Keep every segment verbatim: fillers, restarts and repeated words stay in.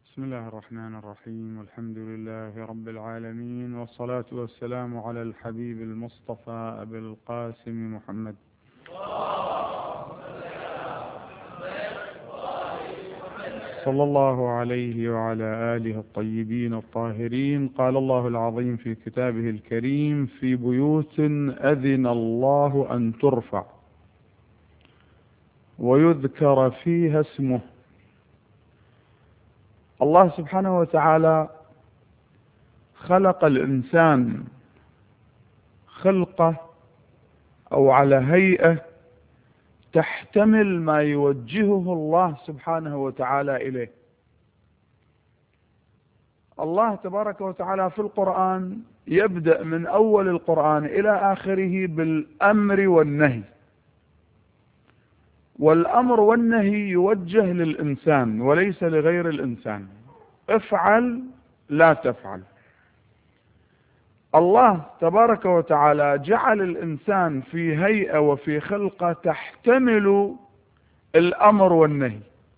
بسم الله الرحمن الرحيم، والحمد لله رب العالمين، والصلاة والسلام على الحبيب المصطفى أبي القاسم محمد صلى الله عليه وعلى آله الطيبين الطاهرين. قال الله العظيم في كتابه الكريم: في بيوت أذن الله أن ترفع ويذكر فيها اسمه. الله سبحانه وتعالى خلق الإنسان خلقة أو على هيئة تحتمل ما يوجهه الله سبحانه وتعالى إليه. الله تبارك وتعالى في القرآن يبدأ من أول القرآن إلى آخره بالأمر والنهي، والأمر والنهي يوجه للإنسان وليس لغير الإنسان. افعل لا تفعل. الله تبارك وتعالى جعل الإنسان في هيئة وفي خلقة تحتمل الأمر والنهي.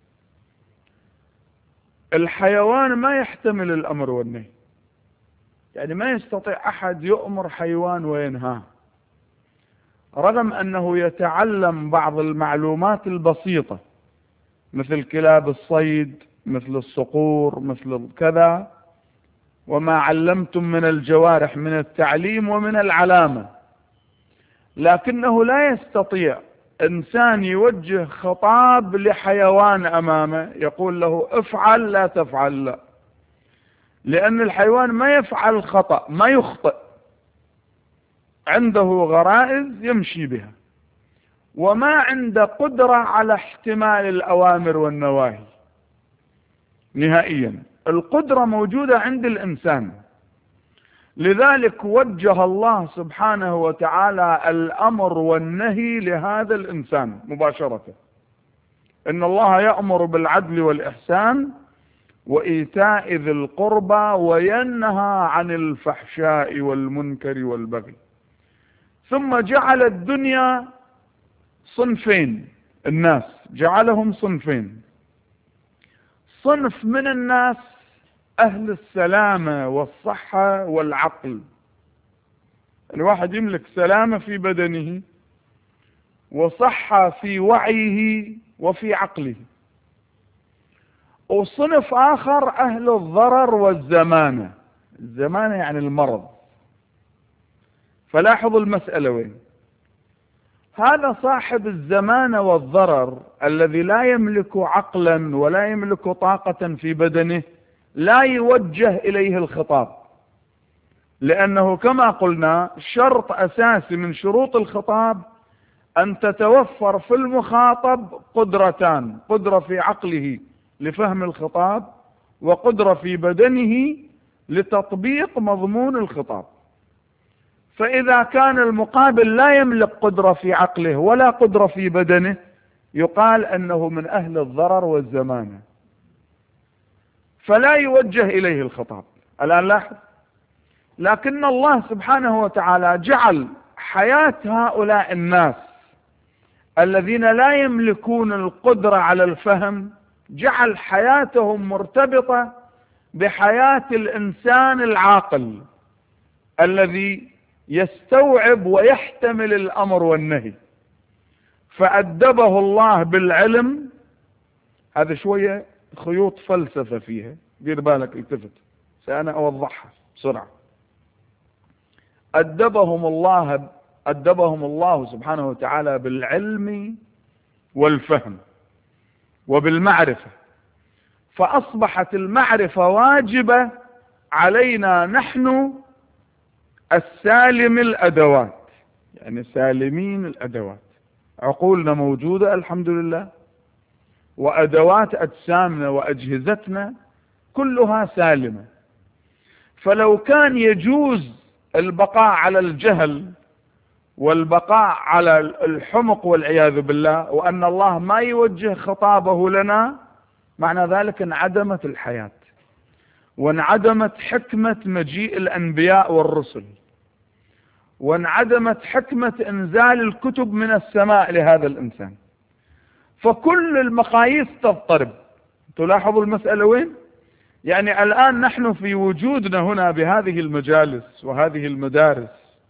الحيوان ما يحتمل الأمر والنهي، يعني ما يستطيع أحد يؤمر حيوان وينهاه، رغم أنه يتعلم بعض المعلومات البسيطة مثل كلاب الصيد، مثل الصقور، مثل كذا، وما علمتم من الجوارح من التعليم ومن العلامة، لكنه لا يستطيع إنسان يوجه خطاب لحيوان أمامه يقول له افعل لا تفعل، لا، لأن الحيوان ما يفعل خطأ، ما يخطئ، عنده غرائز يمشي بها، وما عنده قدرة على احتمال الأوامر والنواهي نهائيا. القدرة موجودة عند الإنسان، لذلك وجه الله سبحانه وتعالى الأمر والنهي لهذا الإنسان مباشرة. إن الله يأمر بالعدل والإحسان وإيتاء ذي القربى وينهى عن الفحشاء والمنكر والبغي. ثم جعل الدنيا صنفين، الناس جعلهم صنفين: صنف من الناس أهل السلامة والصحة والعقل، الواحد يملك سلامة في بدنه وصحة في وعيه وفي عقله. وصنف آخر أهل الضرر والزمانة، الزمانة يعني المرض. فلاحظوا المسألة وين. هذا صاحب الزمانة والضرر الذي لا يملك عقلا ولا يملك طاقة في بدنه لا يوجه إليه الخطاب، لأنه كما قلنا شرط أساسي من شروط الخطاب أن تتوفر في المخاطب قدرتان: قدرة في عقله لفهم الخطاب، وقدرة في بدنه لتطبيق مضمون الخطاب. فإذا كان المقابل لا يملك قدرة في عقله ولا قدرة في بدنه يقال أنه من أهل الضرر والزمانة، فلا يوجه إليه الخطاب. الآن لاحظ، لكن الله سبحانه وتعالى جعل حياة هؤلاء الناس الذين لا يملكون القدرة على الفهم، جعل حياتهم مرتبطة بحياة الإنسان العاقل الذي يستوعب ويحتمل الأمر والنهي. فأدبه الله بالعلم. هذا شوية خيوط فلسفة فيها، دير بالك، التفت، سأنا أوضحها بسرعة. أدبهم الله أدبهم الله سبحانه وتعالى بالعلم والفهم وبالمعرفة، فأصبحت المعرفة واجبة علينا نحن السالم الأدوات، يعني سالمين الأدوات. عقولنا موجودة الحمد لله، وأدوات أجسامنا وأجهزتنا كلها سالمة. فلو كان يجوز البقاء على الجهل والبقاء على الحمق والعياذ بالله، وأن الله ما يوجه خطابه لنا، معنى ذلك انعدمت الحياة وانعدمت حكمة مجيء الأنبياء والرسل، وانعدمت حكمة إنزال الكتب من السماء لهذا الإنسان. فكل المقاييس تضطرب. تلاحظوا المسألة وين؟ يعني الآن نحن في وجودنا هنا بهذه المجالس وهذه المدارس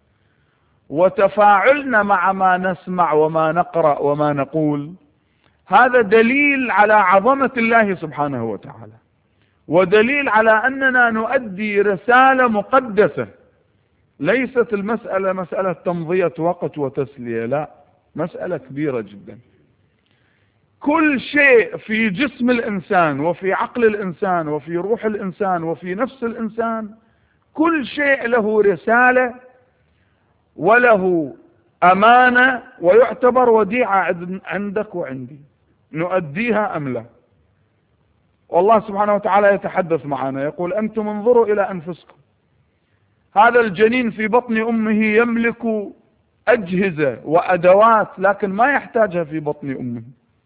وتفاعلنا مع ما نسمع وما نقرأ وما نقول، هذا دليل على عظمة الله سبحانه وتعالى، ودليل على أننا نؤدي رسالة مقدسة. ليست المسألة مسألة تمضية وقت وتسلية، لا، مسألة كبيرة جدا. كل شيء في جسم الإنسان وفي عقل الإنسان وفي روح الإنسان وفي نفس الإنسان، كل شيء له رسالة وله أمانة، ويعتبر وديعة عندك وعندي، نؤديها أم لا. والله سبحانه وتعالى يتحدث معنا يقول: أنتم انظروا إلى أنفسكم، هذا الجنين في بطن أمه يملك أجهزة وأدوات لكن ما يحتاجها في بطن أمه.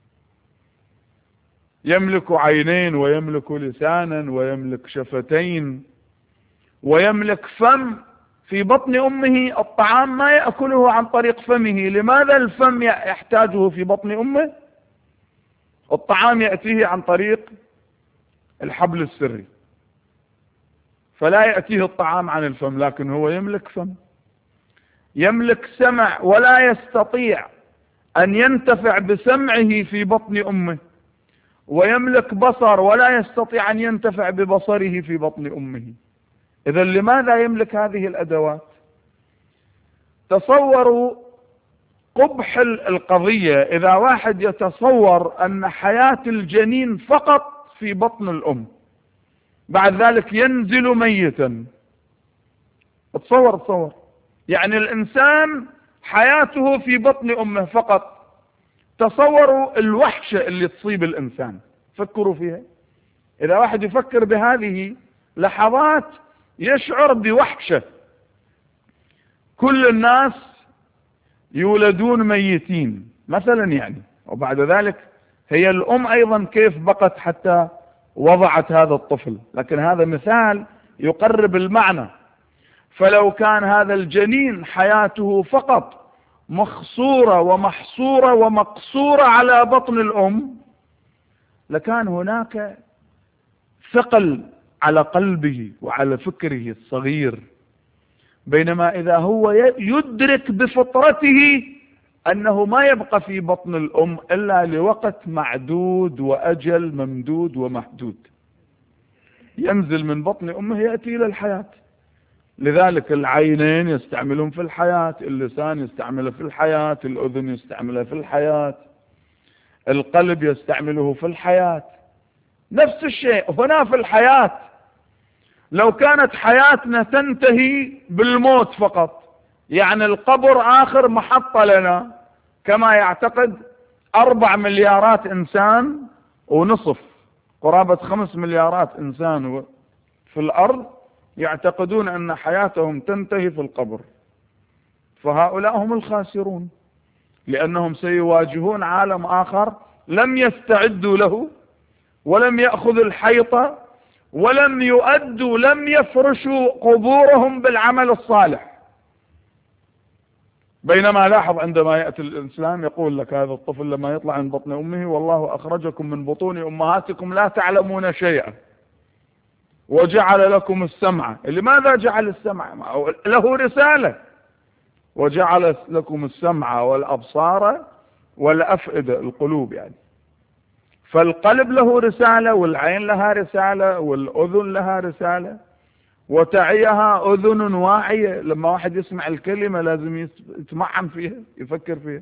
يملك عينين ويملك لسانا ويملك شفتين ويملك فم. في بطن أمه الطعام ما يأكله عن طريق فمه. لماذا الفم يحتاجه في بطن أمه؟ الطعام يأتيه عن طريق الحبل السري، فلا يأتيه الطعام عن الفم، لكن هو يملك فم. يملك سمع ولا يستطيع أن ينتفع بسمعه في بطن أمه، ويملك بصر ولا يستطيع أن ينتفع ببصره في بطن أمه. إذا لماذا يملك هذه الأدوات؟ تصوروا قبح القضية إذا واحد يتصور أن حياة الجنين فقط في بطن الأم، بعد ذلك ينزل ميتا. تصور تصور يعني الإنسان حياته في بطن أمه فقط. تصوروا الوحشة اللي تصيب الإنسان، فكروا فيها. إذا واحد يفكر بهذه لحظات يشعر بوحشة. كل الناس يولدون ميتين مثلا يعني، وبعد ذلك هي الأم أيضا كيف بقت حتى وضعت هذا الطفل، لكن هذا مثال يقرب المعنى. فلو كان هذا الجنين حياته فقط مخصورة ومحصورة ومقصورة على بطن الأم، لكان هناك ثقل على قلبه وعلى فكره الصغير. بينما إذا هو يدرك بفطرته أنه ما يبقى في بطن الأم إلا لوقت معدود وأجل ممدود ومحدود، ينزل من بطن أمه يأتي إلى الحياة. لذلك العينين يستعملون في الحياة، اللسان يستعمله في الحياة، الأذن يستعمله في الحياة، القلب يستعمله في الحياة. نفس الشيء هنا في الحياة. لو كانت حياتنا تنتهي بالموت فقط، يعني القبر آخر محطة لنا، كما يعتقد أربع مليارات إنسان ونصف، قرابة خمس مليارات إنسان في الأرض يعتقدون أن حياتهم تنتهي في القبر، فهؤلاء هم الخاسرون، لأنهم سيواجهون عالم آخر لم يستعدوا له، ولم يأخذوا الحيطة، ولم يؤدوا، لم يفرشوا قبورهم بالعمل الصالح. بينما لاحظ عندما يأتي الإسلام يقول لك هذا الطفل لما يطلع من بطن أمه والله أخرجكم من بطون أمهاتكم لا تعلمون شيئا وجعل لكم السمع. لماذا جعل السمع؟ له رسالة. وجعل لكم السمع والأبصار والأفئدة، القلوب يعني. فالقلب له رسالة، والعين لها رسالة، والأذن لها رسالة، وتعيها أذن واعية. لما واحد يسمع الكلمة لازم يتمعن فيها، يفكر فيها.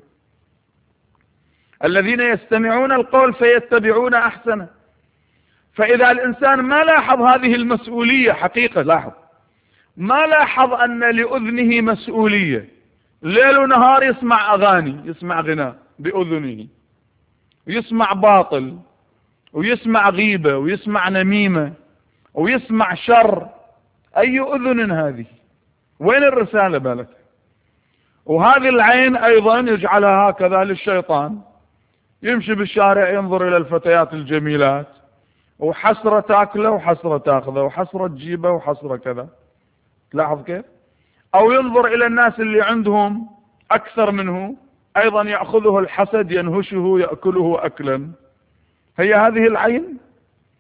الذين يستمعون القول فيتبعون أحسنه. فإذا الإنسان ما لاحظ هذه المسؤولية حقيقة، لاحظ ما لاحظ أن لأذنه مسؤولية، ليل ونهار يسمع أغاني، يسمع غناء بأذنه، ويسمع باطل، ويسمع غيبة، ويسمع نميمة، ويسمع شر. أي أذن هذه؟ وين الرسالة بالك؟ وهذه العين أيضا يجعلها هكذا للشيطان، يمشي بالشارع ينظر إلى الفتيات الجميلات، وحسرة تاكله وحسرة تاخذه وحسرة تجيبه وحسرة كذا. تلاحظ كيف؟ أو ينظر إلى الناس اللي عندهم أكثر منه، أيضا يأخذه الحسد، ينهشه، يأكله أكلا. هي هذه العين؟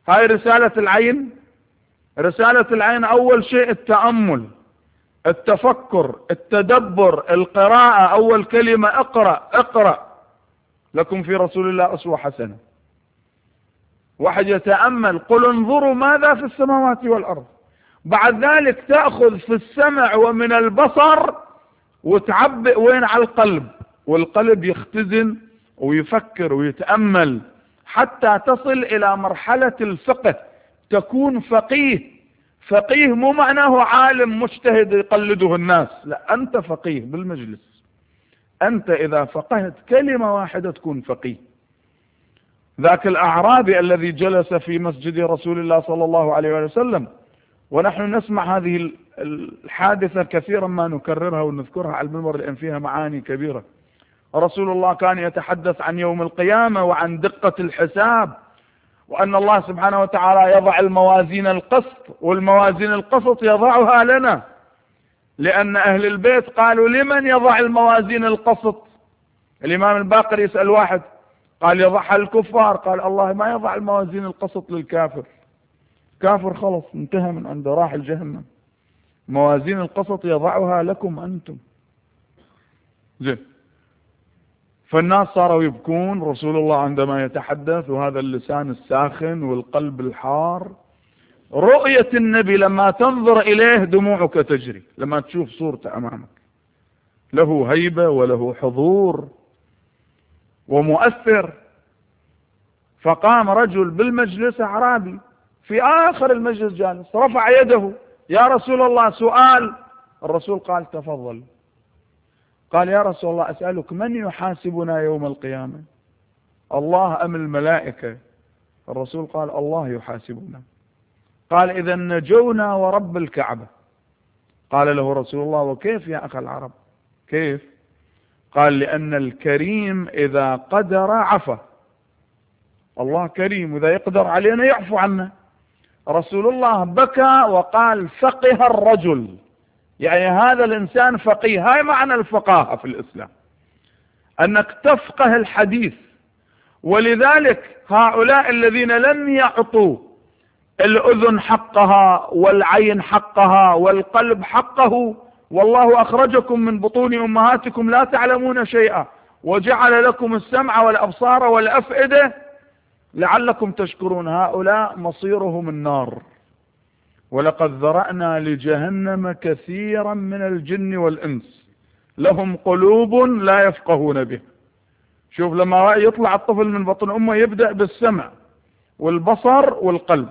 هاي رسالة العين. رسالة العين أول شيء التأمل، التفكر، التدبر، القراءة. أول كلمة اقرأ اقرأ، لكم في رسول الله أسوة حسنة. واحد يتأمل، قل انظروا ماذا في السماوات والأرض. بعد ذلك تأخذ في السمع ومن البصر وتعبئ وين؟ على القلب، والقلب يختزن ويفكر ويتأمل حتى تصل إلى مرحلة الفقه، تكون فقيه. فقيه مو معناه عالم مجتهد يقلده الناس، لا، أنت فقيه بالمجلس. أنت إذا فقهت كلمة واحدة تكون فقيه. ذاك الأعرابي الذي جلس في مسجد رسول الله صلى الله عليه وسلم، ونحن نسمع هذه الحادثة كثيرا ما نكررها ونذكرها على المنبر لأن فيها معاني كبيرة. رسول الله كان يتحدث عن يوم القيامة وعن دقة الحساب، وأن الله سبحانه وتعالى يضع الموازين القسط، والموازين القسط يضعها لنا، لأن أهل البيت قالوا لمن يضع الموازين القسط؟ الإمام الباقر يسأل واحد قال يضعها الكفار، قال الله ما يضع الموازين القسط للكافر، كافر خلص انتهى من عنده، راح الجهنم. موازين القسط يضعها لكم أنتم. زين، فالناس صاروا يبكون، رسول الله عندما يتحدث وهذا اللسان الساخن والقلب الحار. رؤية النبي لما تنظر إليه دموعك تجري، لما تشوف صورته أمامك، له هيبة وله حضور ومؤثر. فقام رجل بالمجلس أعرابي في آخر المجلس جالس، رفع يده، يا رسول الله سؤال. الرسول قال تفضل. قال يا رسول الله أسألك من يحاسبنا يوم القيامة، الله أم الملائكة؟ الرسول قال الله يحاسبنا. قال إذا نجونا ورب الكعبة. قال له رسول الله وكيف يا أخ العرب؟ كيف؟ قال لأن الكريم إذا قدر عفا، الله كريم وإذا يقدر علينا يعفو عنا. رسول الله بكى وقال فقه الرجل، يعني هذا الإنسان فقيه. هاي معنى الفقاهة في الإسلام، أنك تفقه الحديث. ولذلك هؤلاء الذين لم يعطوا الأذن حقها والعين حقها والقلب حقه، والله أخرجكم من بطون أمهاتكم لا تعلمون شيئا وجعل لكم السمع والأبصار والأفئدة لعلكم تشكرون، هؤلاء مصيرهم النار. ولقد ذرأنا لجهنم كثيرا من الجن والإنس لهم قلوب لا يفقهون به. شوف لما يطلع الطفل من بطن أمه يبدأ بالسمع والبصر والقلب،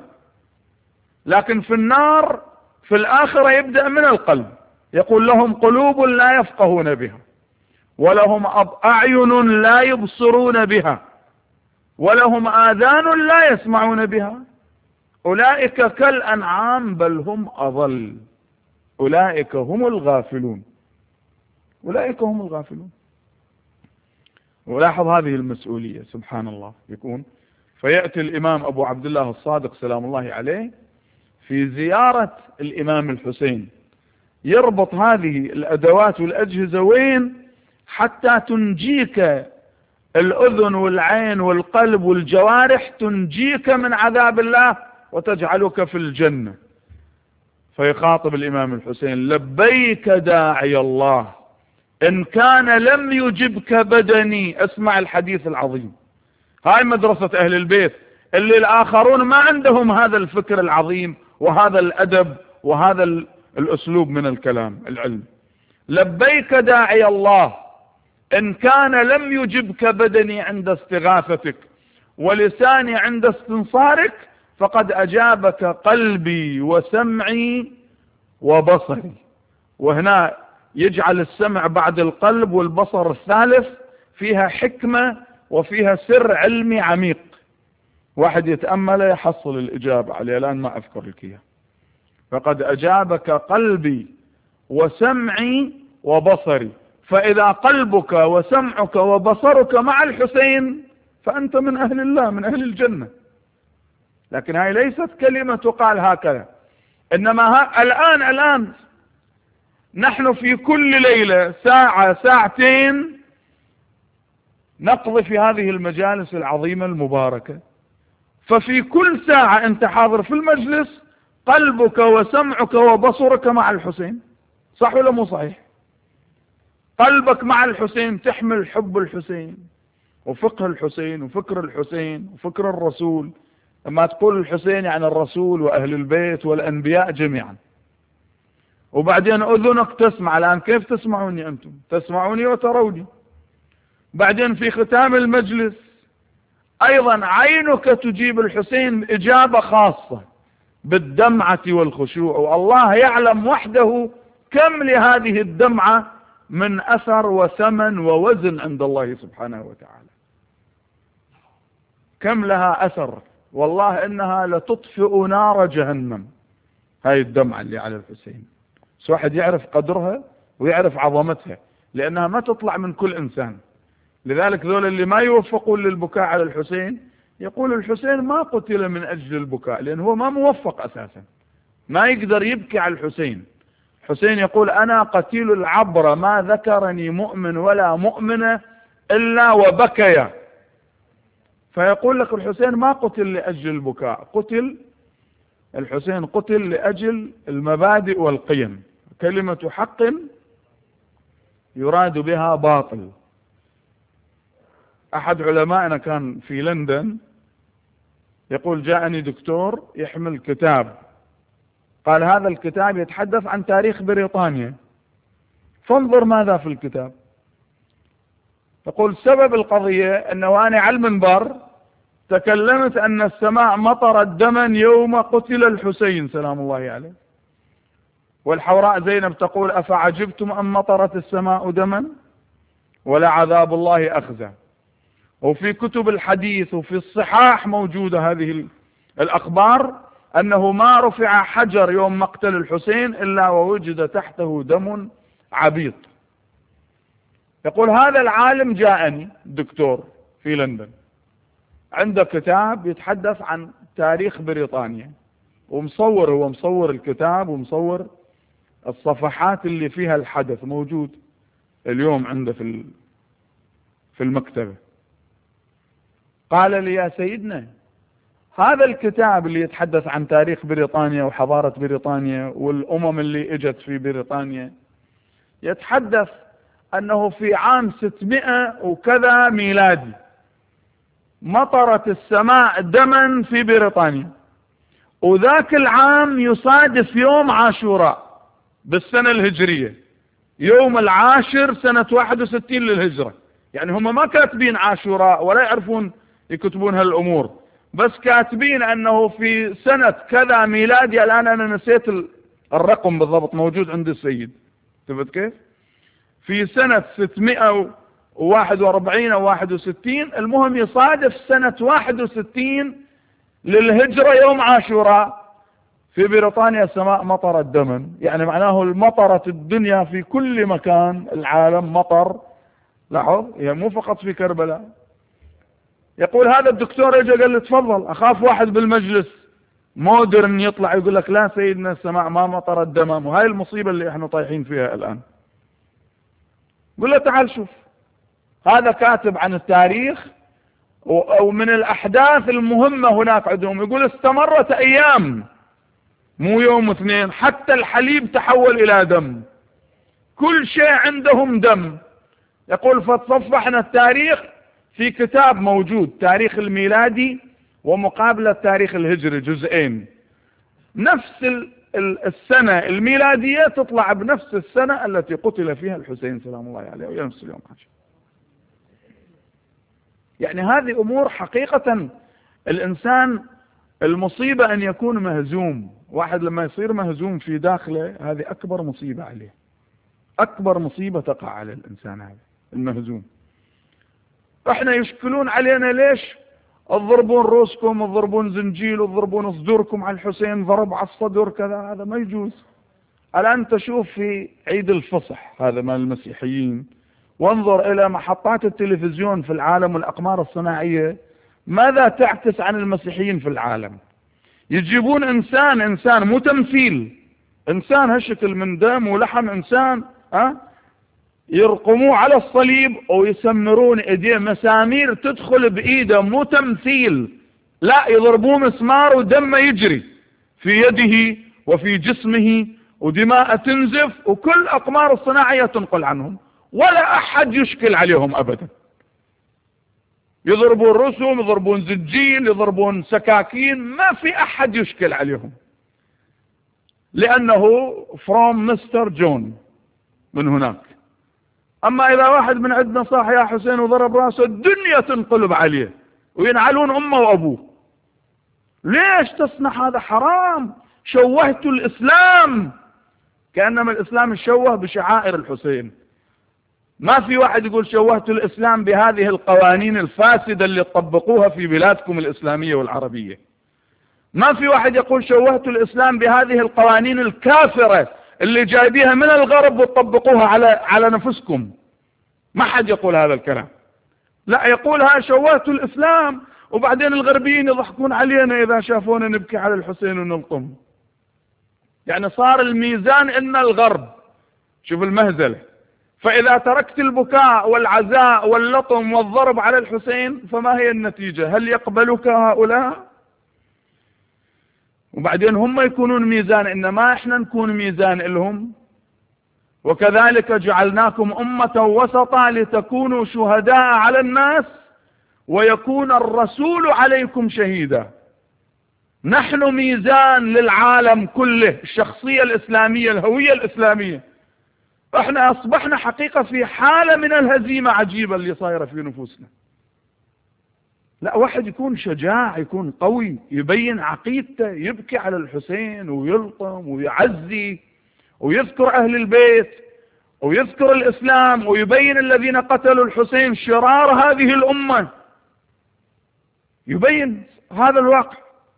لكن في النار في الآخرة يبدأ من القلب. يقول لهم قلوب لا يفقهون بها، ولهم أعين لا يبصرون بها، ولهم آذان لا يسمعون بها، أولئك كالأنعام بل هم أضل، أولئك هم الغافلون، أولئك هم الغافلون. ولاحظ هذه المسؤولية سبحان الله. يكون فيأتي الإمام أبو عبد الله الصادق سلام الله عليه في زيارة الإمام الحسين، يربط هذه الأدوات والأجهزة وين حتى تنجيك الأذن والعين والقلب والجوارح، تنجيك من عذاب الله وتجعلك في الجنة. فيخاطب الإمام الحسين لبيك داعي الله إن كان لم يجبك بدني. اسمع الحديث العظيم. هاي مدرسة أهل البيت اللي الآخرون ما عندهم هذا الفكر العظيم وهذا الأدب وهذا الأسلوب من الكلام العلم. لبيك داعي الله إن كان لم يجبك بدني عند استغاثتك ولساني عند استنصارك، فقد أجابك قلبي وسمعي وبصري. وهنا يجعل السمع بعد القلب والبصر الثالث فيها حكمة وفيها سر علمي عميق، واحد يتأمل يحصل الإجابة عليه، الآن ما أذكر لك إياه. فقد أجابك قلبي وسمعي وبصري. فإذا قلبك وسمعك وبصرك مع الحسين فأنت من أهل الله، من أهل الجنة. لكن هاي ليست كلمة تقال هكذا، إنما ها الآن الآن نحن في كل ليلة ساعة ساعتين نقضي في هذه المجالس العظيمة المباركة ففي كل ساعة أنت حاضر في المجلس قلبك وسمعك وبصرك مع الحسين. صح ولا مو صحيح؟ قلبك مع الحسين، تحمل حب الحسين وفقه الحسين وفكر الحسين وفكر الرسول. لما تقول الحسين يعني الرسول وأهل البيت والأنبياء جميعا. وبعدين أذنك تسمع. الآن كيف تسمعوني أنتم؟ تسمعوني وتروني. بعدين في ختام المجلس أيضا عينك تجيب الحسين إجابة خاصة بالدمعة والخشوع، والله يعلم وحده كم لهذه الدمعة من أثر وثمن ووزن عند الله سبحانه وتعالى. كم لها أثر، والله إنها لتطفئ نار جهنم. هاي الدمعة اللي على الحسين، بس واحد يعرف قدرها ويعرف عظمتها، لأنها ما تطلع من كل إنسان. لذلك ذول اللي ما يوفقون للبكاء على الحسين يقول الحسين ما قتل من أجل البكاء، لأنه هو ما موفق أساسا، ما يقدر يبكي على الحسين. حسين يقول أنا قتيل العبرة ما ذكرني مؤمن ولا مؤمنة إلا وبكيا. فيقول لك الحسين ما قتل لأجل البكاء، قتل الحسين قتل لأجل المبادئ والقيم. كلمة حق يراد بها باطل. أحد علمائنا كان في لندن يقول جاءني دكتور يحمل كتاب، قال هذا الكتاب يتحدث عن تاريخ بريطانيا، فانظر ماذا في الكتاب. يقول سبب القضية أنه أنا على المنبر تكلمت أن السماء مطرت دما يوم قتل الحسين سلام الله عليه، والحوراء زينب تقول أفعجبتم أن مطرت السماء دما ولا عذاب الله أخزى. وفي كتب الحديث وفي الصحاح موجودة هذه الأخبار أنه ما رفع حجر يوم مقتل الحسين إلا ووجد تحته دم عبيط. يقول هذا العالم جاءني دكتور في لندن عنده كتاب يتحدث عن تاريخ بريطانيا، ومصور، هو مصور الكتاب ومصور الصفحات اللي فيها الحدث، موجود اليوم عنده في في المكتبة. قال لي يا سيدنا هذا الكتاب اللي يتحدث عن تاريخ بريطانيا وحضارة بريطانيا والأمم اللي اجت في بريطانيا يتحدث أنه في عام ستمائة وكذا ميلادي مطرت السماء دما في بريطانيا، وذاك العام يصادف يوم عاشوراء بالسنة الهجرية، يوم العاشر سنة واحد وستين للهجرة. يعني هم ما كاتبين عاشوراء ولا يعرفون يكتبون هالأمور، بس كاتبين أنه في سنة كذا ميلادي. الآن أنا نسيت الرقم بالضبط، موجود عند السيد. تفت كيف؟ في سنة ستمائة وواحد وأربعين أو واحد وستين، المهم يصادف سنة واحد وستين للهجرة يوم عاشوراء في بريطانيا السماء مطرت دما. يعني معناه المطرت الدنيا في كل مكان العالم مطر. لاحظ يعني مو فقط في كربلاء. يقول هذا الدكتور اجى قال لي تفضل، اخاف واحد بالمجلس مودرن يطلع يقول لك لا سيدنا السماء ما مطرت دمام، وهاي المصيبة اللي احنا طايحين فيها الان. قل له تعال شوف، هذا كاتب عن التاريخ ومن الاحداث المهمة هناك عندهم، يقول استمرت ايام مو يوم اثنين، حتى الحليب تحول الى دم، كل شيء عندهم دم. يقول فتصفحنا التاريخ في كتاب موجود تاريخ الميلادي ومقابلة تاريخ الهجري جزئين، نفس السنة الميلادية تطلع بنفس السنة التي قتل فيها الحسين سلام الله عليه ونفس اليوم عاشر. يعني هذه أمور حقيقة الإنسان المصيبة أن يكون مهزوم. واحد لما يصير مهزوم في داخله هذه أكبر مصيبة عليه، أكبر مصيبة تقع على الإنسان هذا المهزوم. احنا يشكلون علينا ليش تضربون رؤوسكم وتضربون زنجيل وتضربون صدوركم على الحسين ضرب على الصدر كذا، هذا ما يجوز. الآن تشوف في عيد الفصح هذا مال المسيحيين، وانظر إلى محطات التلفزيون في العالم والأقمار الصناعية ماذا تعكس عن المسيحيين في العالم. يجيبون إنسان إنسان مو تمثيل، إنسان هالشكل من دم ولحم إنسان، ها يرقموه على الصليب ويسمرون ايديه مسامير تدخل بايده مو تمثيل، لا، يضربوه مسمار ودمه يجري في يده وفي جسمه ودماء تنزف وكل أقمار الصناعية تنقل عنهم، ولا أحد يشكل عليهم أبدا. يضربون رسوم، يضربون زجيل، يضربون سكاكين، ما في أحد يشكل عليهم، لأنه فروم مستر جون من هناك. أما إذا واحد من عندنا صاح يا حسين وضرب راسه، الدنيا تنقلب عليه وينعلون أمه وأبوه. ليش تصنع هذا؟ حرام، شوهت الإسلام، كأنما الإسلام شوه بشعائر الحسين. ما في واحد يقول شوهت الإسلام بهذه القوانين الفاسدة اللي تطبقوها في بلادكم الإسلامية والعربية. ما في واحد يقول شوهت الإسلام بهذه القوانين الكافرة اللي جايبيها من الغرب وتطبقوها على على نفسكم. ما حد يقول هذا الكلام. لا، يقولها شوهت الإسلام، وبعدين الغربيين يضحكون علينا إذا شافونا نبكي على الحسين ونلطم. يعني صار الميزان إن الغرب. شوف المهزلة. فإذا تركت البكاء والعزاء واللطم والضرب على الحسين فما هي النتيجة؟ هل يقبلك هؤلاء؟ وبعدين هم يكونون ميزان، إنما إحنا نكون ميزان إلهم. وكذلك جعلناكم أمة وسطا لتكونوا شهداء على الناس ويكون الرسول عليكم شهيدا. نحن ميزان للعالم كله، الشخصية الإسلامية، الهوية الإسلامية. احنا أصبحنا حقيقة في حالة من الهزيمة عجيبة اللي صايرة في نفوسنا. لا، واحد يكون شجاع، يكون قوي، يبين عقيدته، يبكي على الحسين ويلطم ويعزي ويذكر أهل البيت ويذكر الإسلام ويبين الذين قتلوا الحسين شرار هذه الأمة، يبين هذا الواقع.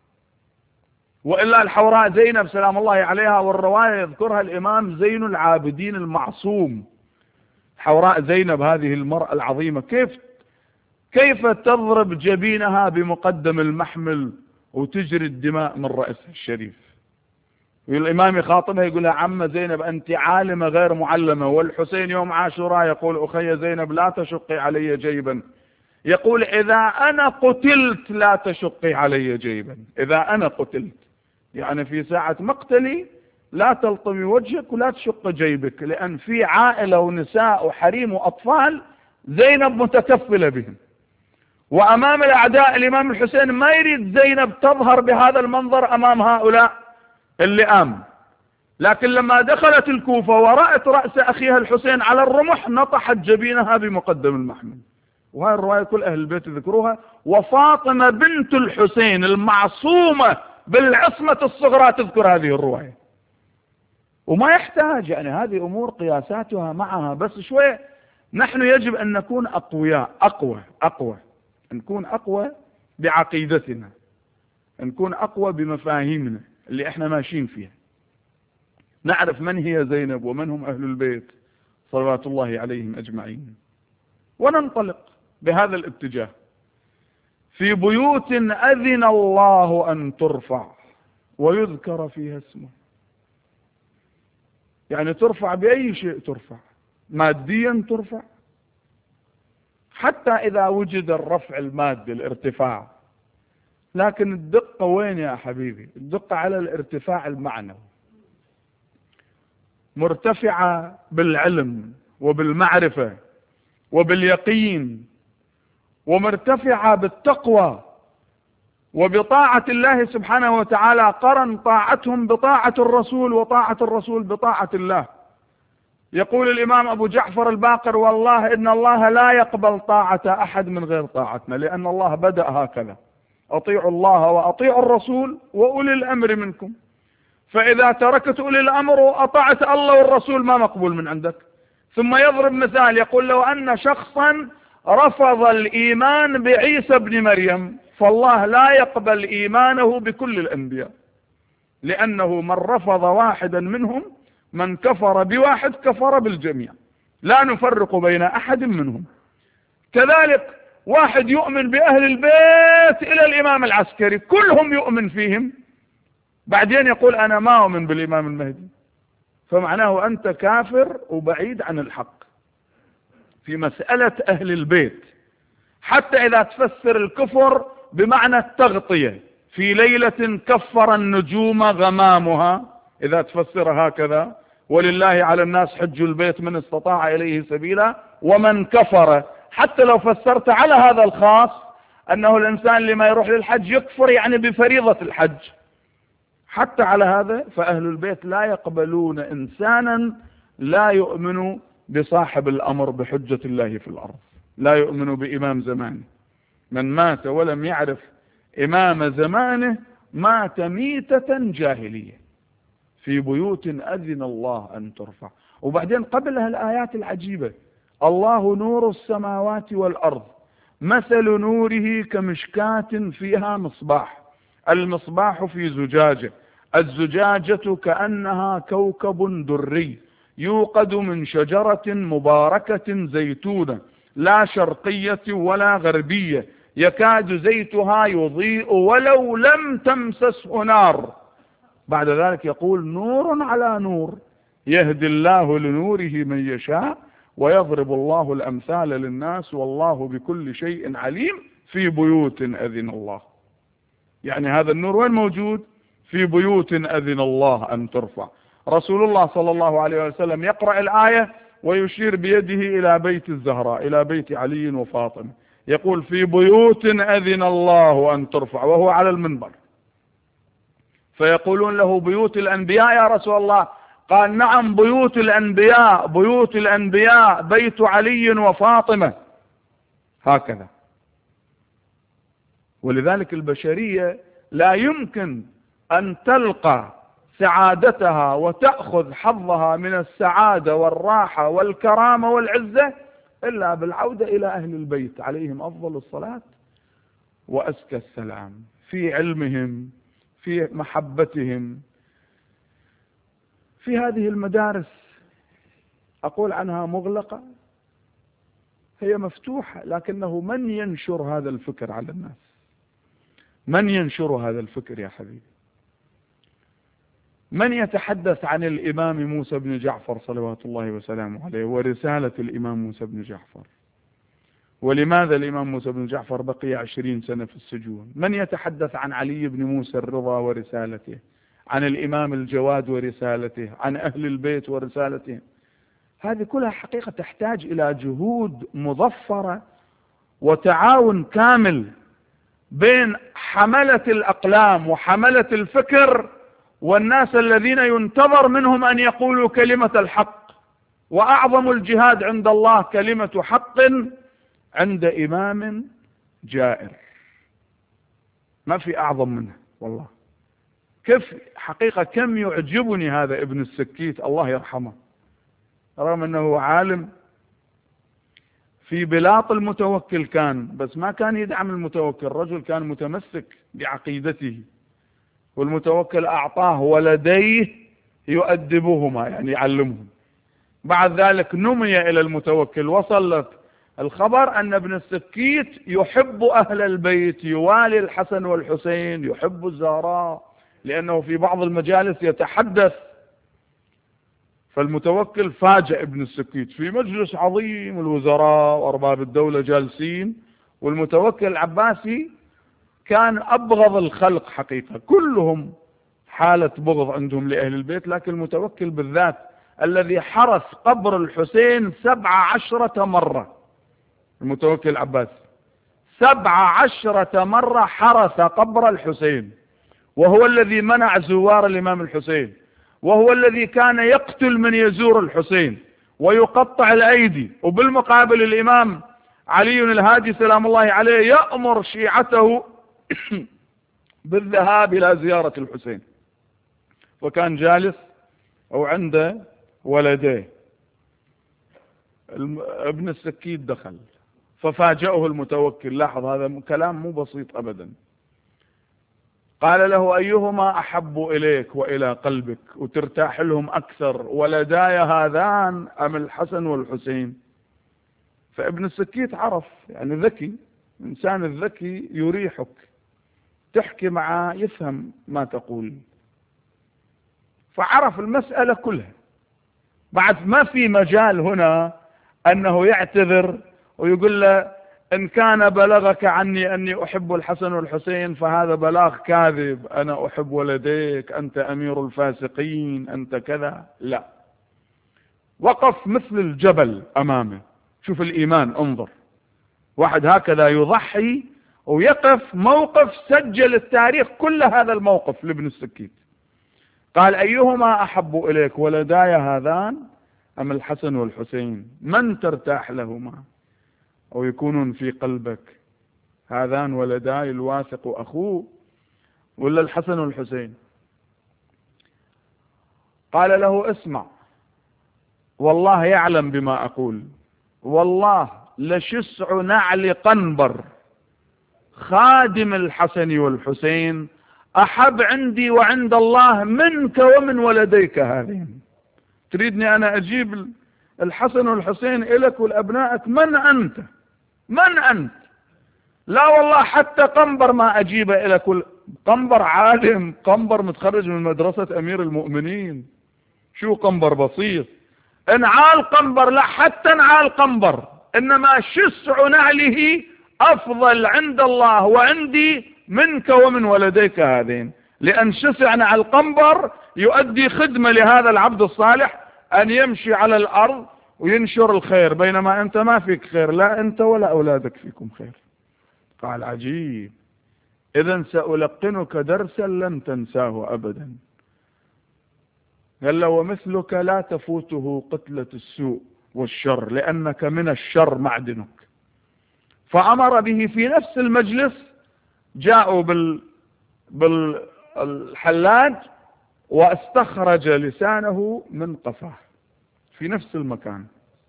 وإلا الحوراء زينب سلام الله عليها، والرواية يذكرها الإمام زين العابدين المعصوم، حوراء زينب هذه المرأة العظيمة، كيف كيف تضرب جبينها بمقدم المحمل وتجري الدماء من رأسها الشريف. والإمام يخاطبها يقول لها عم زينب أنت عالمة غير معلمة. والحسين يوم عاشوراء يقول أخي زينب لا تشقي علي جيبا، يقول إذا أنا قتلت لا تشقي علي جيبا. إذا أنا قتلت يعني في ساعة مقتلي لا تلطمي وجهك ولا تشق جيبك، لأن في عائلة ونساء وحريم وأطفال زينب متكفلة بهم. وأمام الأعداء الإمام الحسين ما يريد زينب تظهر بهذا المنظر أمام هؤلاء اللئام. لكن لما دخلت الكوفة ورأت رأس أخيها الحسين على الرمح نطحت جبينها بمقدم المحمل. وهذه الرواية كل أهل البيت ذكروها. وفاطمة بنت الحسين المعصومة بالعصمة الصغرى تذكر هذه الرواية. وما يحتاج، يعني هذه أمور قياساتها معها، بس شوية نحن يجب أن نكون أقوياء، أقوى أقوى نكون أقوى بعقيدتنا، نكون أقوى بمفاهيمنا اللي احنا ماشيين فيها، نعرف من هي زينب ومن هم أهل البيت صلوات الله عليهم أجمعين، وننطلق بهذا الاتجاه في بيوت أذن الله أن ترفع ويذكر فيها اسمه. يعني ترفع بأي شيء ترفع، ماديا ترفع، حتى إذا وجد الرفع المادي الارتفاع، لكن الدقة وين يا حبيبي؟ الدقة على الارتفاع المعنوي، مرتفعة بالعلم وبالمعرفة وباليقين، ومرتفعة بالتقوى وبطاعة الله سبحانه وتعالى. قرن طاعتهم بطاعة الرسول وطاعة الرسول بطاعة الله. يقول الإمام أبو جعفر الباقر والله إن الله لا يقبل طاعة أحد من غير طاعتنا، لأن الله بدأ هكذا: أطيعوا الله وأطيعوا الرسول وأولي الأمر منكم. فإذا تركت أولي الأمر وأطعت الله والرسول ما مقبول من عندك. ثم يضرب مثال يقول لو أن شخصا رفض الإيمان بعيسى ابن مريم فالله لا يقبل إيمانه بكل الأنبياء، لأنه من رفض واحدا منهم من كفر بواحد كفر بالجميع، لا نفرق بين أحد منهم. كذلك واحد يؤمن بأهل البيت إلى الإمام العسكري كلهم يؤمن فيهم، بعدين يقول أنا ما أؤمن بالإمام المهدي، فمعناه أنت كافر وبعيد عن الحق. في مسألة أهل البيت حتى إذا تفسر الكفر بمعنى التغطية، في ليلة كفر النجوم غمامها، إذا تفسر هكذا، ولله على الناس حج البيت من استطاع إليه سبيلا ومن كفر. حتى لو فسرت على هذا الخاص أنه الإنسان اللي ما يروح للحج يكفر يعني بفريضة الحج، حتى على هذا فأهل البيت لا يقبلون إنسانا لا يؤمن بصاحب الأمر بحجة الله في الأرض، لا يؤمن بإمام زمانه. من مات ولم يعرف إمام زمانه مات ميتة جاهلية. في بيوت أذن الله أن ترفع. وبعدين قبلها الآيات العجيبة: الله نور السماوات والأرض مثل نوره كمشكاة فيها مصباح، المصباح في زجاجة، الزجاجة كأنها كوكب دري يوقد من شجرة مباركة زيتونة لا شرقية ولا غربية يكاد زيتها يضيء ولو لم تمسسه نار. بعد ذلك يقول: نور على نور يهدي الله لنوره من يشاء ويضرب الله الأمثال للناس والله بكل شيء عليم. في بيوت أذن الله، يعني هذا النور وين موجود؟ في بيوت أذن الله أن ترفع. رسول الله صلى الله عليه وسلم يقرأ الآية ويشير بيده إلى بيت الزهراء، إلى بيت علي وفاطمة، يقول: في بيوت أذن الله أن ترفع، وهو على المنبر. فيقولون له: بيوت الأنبياء يا رسول الله؟ قال: نعم، بيوت الأنبياء، بيوت الأنبياء بيت علي وفاطمة. هكذا. ولذلك البشرية لا يمكن أن تلقى سعادتها وتأخذ حظها من السعادة والراحة والكرامة والعزة إلا بالعودة إلى أهل البيت عليهم أفضل الصلاة وأزكى السلام، في علمهم، في محبتهم. في هذه المدارس أقول عنها مغلقة، هي مفتوحة، لكنه من ينشر هذا الفكر على الناس؟ من ينشر هذا الفكر يا حبيبي؟ من يتحدث عن الإمام موسى بن جعفر صلوات الله وسلامه عليه ورسالة الإمام موسى بن جعفر؟ ولماذا الإمام موسى بن جعفر بقي عشرين سنة في السجون؟ من يتحدث عن علي بن موسى الرضا ورسالته، عن الإمام الجواد ورسالته، عن أهل البيت ورسالته؟ هذه كلها حقيقة تحتاج إلى جهود مضفرة وتعاون كامل بين حملة الأقلام وحملة الفكر والناس الذين ينتظر منهم أن يقولوا كلمة الحق. وأعظم الجهاد عند الله كلمة حق عند إمام جائر، ما في أعظم منه والله. كيف حقيقة كم يعجبني هذا ابن السكيت الله يرحمه، رغم أنه عالم في بلاط المتوكل كان، بس ما كان يدعم المتوكل، رجل كان متمسك بعقيدته، والمتوكل أعطاه ولديه يؤدبهما يعني يعلمهم. بعد ذلك نمي إلى المتوكل، وصل الخبر أن ابن السكيت يحب أهل البيت، يوالي الحسن والحسين، يحب الزهراء، لأنه في بعض المجالس يتحدث. فالمتوكل فاجأ ابن السكيت في مجلس عظيم، الوزراء وأرباب الدولة جالسين، والمتوكل العباسي كان أبغض الخلق حقيقة، كلهم حالة بغض عندهم لأهل البيت، لكن المتوكل بالذات الذي حرس قبر الحسين سبع عشرة مرة، المتوكل العباسي سبع عشرة مرة حرس قبر الحسين، وهو الذي منع زوار الإمام الحسين، وهو الذي كان يقتل من يزور الحسين ويقطع الأيدي. وبالمقابل الإمام علي الهادي سلام الله عليه يأمر شيعته بالذهاب إلى زيارة الحسين، وكان جالس أو عنده ولديه. ابن السكيت دخل ففاجأه المتوكل، لاحظ هذا كلام مو بسيط أبدا. قال له: أيهما أحب إليك وإلى قلبك وترتاح لهم أكثر، ولداي هذان أم الحسن والحسين؟ فابن السكيت عرف، يعني ذكي، الإنسان الذكي يريحك، تحكي معه يفهم ما تقول، فعرف المسألة كلها. بعد ما في مجال هنا أنه يعتذر ويقول له إن كان بلغك عني أني أحب الحسن والحسين فهذا بلاغ كاذب، أنا أحب ولديك، أنت أمير الفاسقين، أنت كذا. لا، وقف مثل الجبل أمامه. شوف الإيمان، انظر، واحد هكذا يضحي ويقف موقف سجل التاريخ كل هذا الموقف لابن السكيت. قال أيهما أحب إليك، ولداي هذان أم الحسن والحسين؟ من ترتاح لهما أو يكونون في قلبك، هذان ولداي الواثق أخوه ولا الحسن والحسين؟ قال له اسمع، والله يعلم بما أقول، والله لشسع نعل قنبر خادم الحسن والحسين أحب عندي وعند الله منك ومن ولديك هذين. تريدني أنا أجيب الحسن والحسين إلك والأبنائك؟ من أنت؟ من أنت؟ لا والله حتى قنبر ما أجيبه إلك. قنبر عالم، قنبر متخرج من مدرسة أمير المؤمنين، شو قنبر بسيط؟ انعال قنبر لا، حتى انعال قنبر، إنما شسع نعله أفضل عند الله وعندي منك ومن ولديك هذين، لأن شسع نعل قنبر يؤدي خدمة لهذا العبد الصالح أن يمشي على الأرض وينشر الخير، بينما أنت ما فيك خير، لا أنت ولا أولادك فيكم خير. قال عجيب، إذن سألقنك درسا لن تنساه أبدا. قال له ومثلك لا تفوته قتلة السوء والشر، لأنك من الشر معدنك. فأمر به في نفس المجلس، جاءوا بال بالحلاج واستخرج لسانه من قفاه في نفس المكان،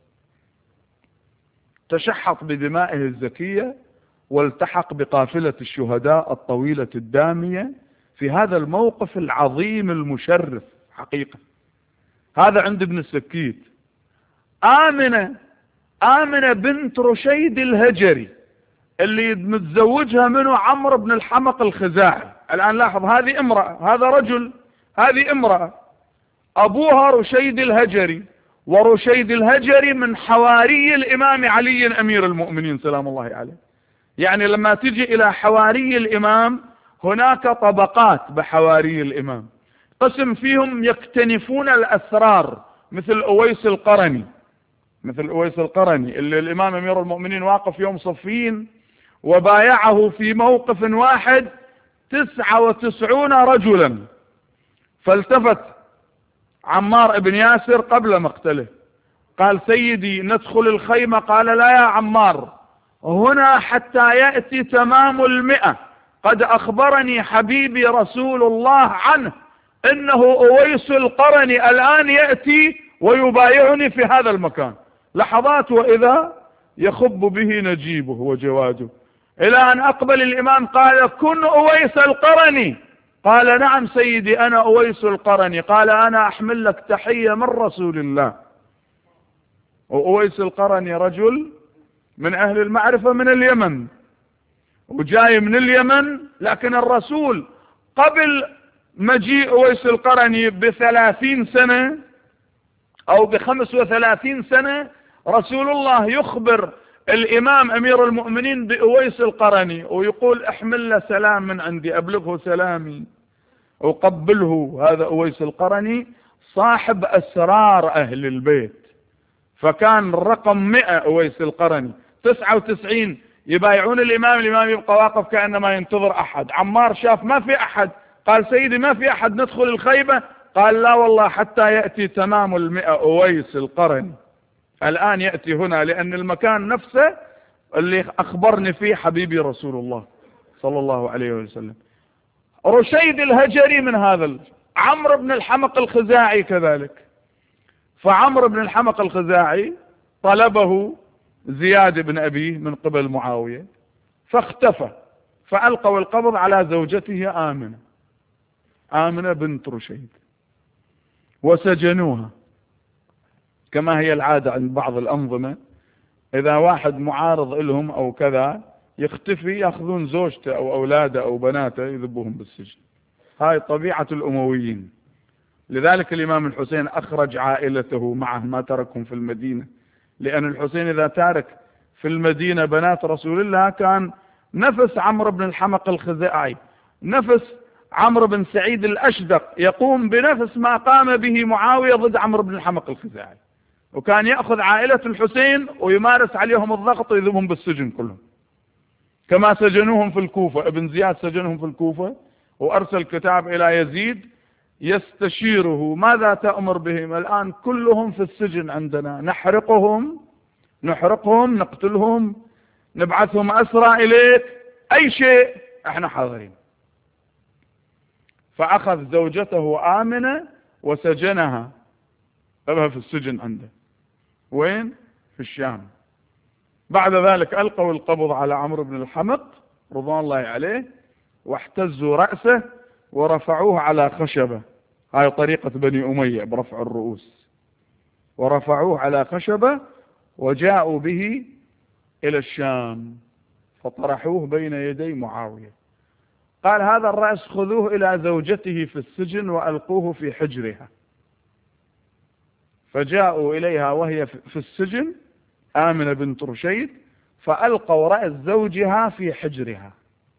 تشحط بدمائه الزكية والتحق بقافلة الشهداء الطويلة الدامية في هذا الموقف العظيم المشرف حقيقة. هذا عند ابن السكيت. آمنة آمنة بنت رشيد الهجري اللي متزوجها منه عمرو بن الحمق الخزاعي. الآن لاحظ، هذه امرأة، هذا رجل، هذه امرأة، أبوها رشيد الهجري، ورشيد الهجري من حواري الإمام علي أمير المؤمنين سلام الله عليه. يعني لما تجي إلى حواري الإمام هناك طبقات بحواري الإمام، قسم فيهم يكتنفون الأسرار مثل أويس القرني، مثل أويس القرني اللي الإمام أمير المؤمنين واقف يوم صفين وبايعه في موقف واحد تسعة وتسعون رجلا، فالتفت عمار بن ياسر قبل مقتله قال سيدي ندخل الخيمة، قال لا يا عمار، هنا حتى يأتي تمام المئة، قد أخبرني حبيبي رسول الله عنه إنه أويس القرني الآن يأتي ويبايعني في هذا المكان. لحظات وإذا يخب به نجيبه وجواده، إلى أن أقبل الإمام قال كن أويس القرني، قال نعم سيدي أنا أويس القرني، قال أنا أحمل لك تحية من رسول الله. وأويس القرني رجل من أهل المعرفة من اليمن، وجاي من اليمن، لكن الرسول قبل مجيء أويس القرني بثلاثين سنة أو بخمس وثلاثين سنة رسول الله يخبر الإمام أمير المؤمنين بأويس القرني ويقول احمل له سلام من عندي، أبلغه سلامي وقبله. هذا أويس القرني صاحب أسرار أهل البيت، فكان رقم مئة أويس القرني. تسعة وتسعين يبايعون الإمام، الإمام يبقى واقف كأنما ينتظر أحد. عمار شاف ما في أحد، قال سيدي ما في أحد، ندخل الخيبة، قال لا والله حتى يأتي تمام المئة أويس القرني، الآن يأتي هنا، لأن المكان نفسه اللي أخبرني فيه حبيبي رسول الله صلى الله عليه وسلم. رشيد الهجري من هذا، عمرو بن الحمق الخزاعي كذلك. فعمرو بن الحمق الخزاعي طلبه زياد بن أبيه من قبل معاوية فاختفى، فألقوا القبض على زوجته آمنة، آمنة بنت رشيد، وسجنوها كما هي العادة عند بعض الأنظمة، إذا واحد معارض لهم أو كذا يختفي، يأخذون زوجته أو أولاده أو بناته يذبوهم بالسجن. هاي طبيعة الأمويين. لذلك الإمام الحسين أخرج عائلته معه، ما تركهم في المدينة، لأن الحسين إذا تارك في المدينة بنات رسول الله كان نفس عمرو بن الحمق الخزاعي، نفس عمرو بن سعيد الأشدق، يقوم بنفس ما قام به معاوية ضد عمرو بن الحمق الخزاعي، وكان يأخذ عائلة الحسين ويمارس عليهم الضغط ويذبهم بالسجن كلهم، كما سجنوهم في الكوفة. ابن زياد سجنهم في الكوفة وأرسل كتاب إلى يزيد يستشيره ماذا تأمر بهم الآن؟ كلهم في السجن عندنا، نحرقهم نحرقهم نقتلهم نبعثهم أسرى إليك، أي شيء احنا حاضرين. فأخذ زوجته آمنة وسجنها، أبها في السجن عنده. وين؟ في الشام. بعد ذلك ألقوا القبض على عمرو بن الحمق رضوان الله عليه، واحتزوا رأسه ورفعوه على خشبة، هاي طريقة بني أمية برفع الرؤوس، ورفعوه على خشبة وجاءوا به إلى الشام فطرحوه بين يدي معاوية. قال هذا الرأس خذوه إلى زوجته في السجن وألقوه في حجرها. فجاءوا إليها وهي في السجن آمنة بنت رشيد، فألقوا رأس زوجها في حجرها،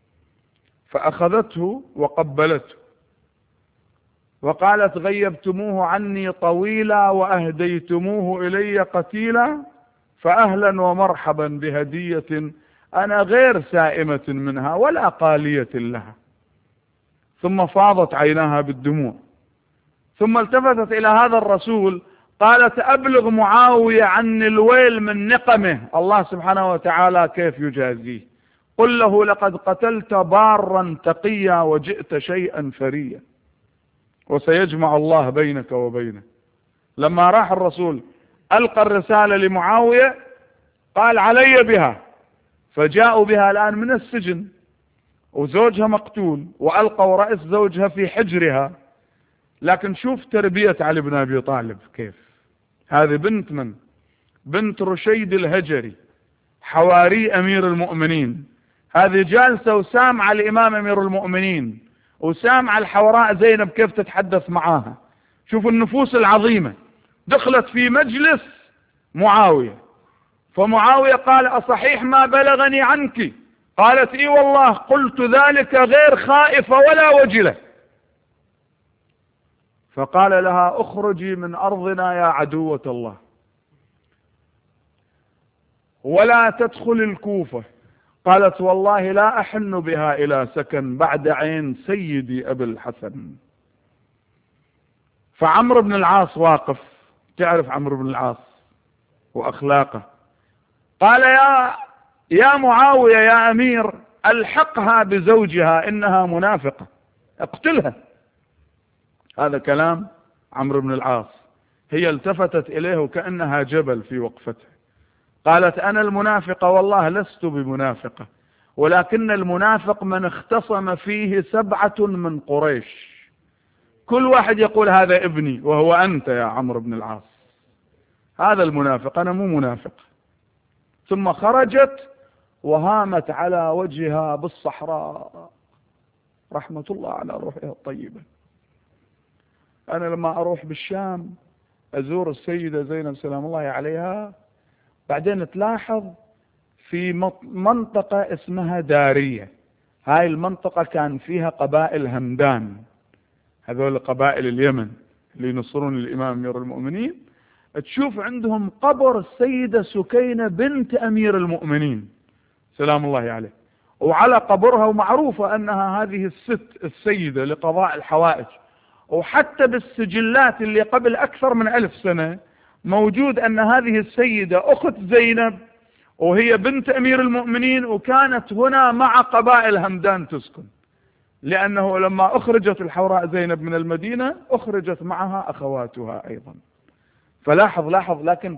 فأخذته وقبلته وقالت غيبتموه عني طويلا وأهديتموه إلي قتيلا، فأهلا ومرحبا بهدية أنا غير سائمة منها ولا قالية لها. ثم فاضت عيناها بالدموع، ثم التفتت إلى هذا الرسول قالت أبلغ معاوية عن الويل من نقمه، الله سبحانه وتعالى كيف يجازيه، قل له لقد قتلت بارا تقيا وجئت شيئا فريا، وسيجمع الله بينك وبينه. لما راح الرسول ألقى الرسالة لمعاوية قال علي بها، فجاءوا بها الآن من السجن وزوجها مقتول، وألقوا رأس زوجها في حجرها. لكن شوف تربية علي بن أبي طالب كيف، هذه بنت من؟ بنت رشيد الهجري حواري أمير المؤمنين، هذه جالسة وسامعة الإمام أمير المؤمنين وسامعة الحوراء زينب كيف تتحدث معاها. شوف النفوس العظيمة، دخلت في مجلس معاوية، فمعاوية قال أصحيح ما بلغني عنك؟ قالت إي والله قلت ذلك غير خائفة ولا وجلة. فقال لها اخرجي من أرضنا يا عدوة الله، ولا تدخل الكوفة. قالت والله لا أحن بها إلى سكن بعد عين سيدي أبي الحسن. فعمرو بن العاص واقف، تعرف عمرو بن العاص وأخلاقه، قال يا يا معاوية يا أمير ألحقها بزوجها إنها منافقة، اقتلها. هذا كلام عمرو بن العاص. هي التفتت إليه وكأنها جبل في وقفتها، قالت أنا المنافقة والله لست بمنافقة، ولكن المنافق من اختصم فيه سبعة من قريش، كل واحد يقول هذا ابني وهو أنت يا عمرو بن العاص، هذا المنافق، أنا مو منافق. ثم خرجت وهامت على وجهها بالصحراء، رحمة الله على روحها الطيبة. أنا لما أروح بالشام أزور السيدة زينب سلام الله عليها، بعدين تلاحظ في منطقة اسمها دارية، هاي المنطقة كان فيها قبائل همدان، هذول قبائل اليمن اللي ينصرون الإمام أمير المؤمنين. تشوف عندهم قبر السيدة سكينة بنت أمير المؤمنين سلام الله عليه، وعلى قبرها، ومعروفة أنها هذه الست السيدة لقضاء الحوائج، وحتى بالسجلات اللي قبل أكثر من ألف سنة موجود أن هذه السيدة أخت زينب وهي بنت أمير المؤمنين، وكانت هنا مع قبائل همدان تسكن، لأنه لما أخرجت الحوراء زينب من المدينة أخرجت معها أخواتها أيضا. فلاحظ لاحظ لكن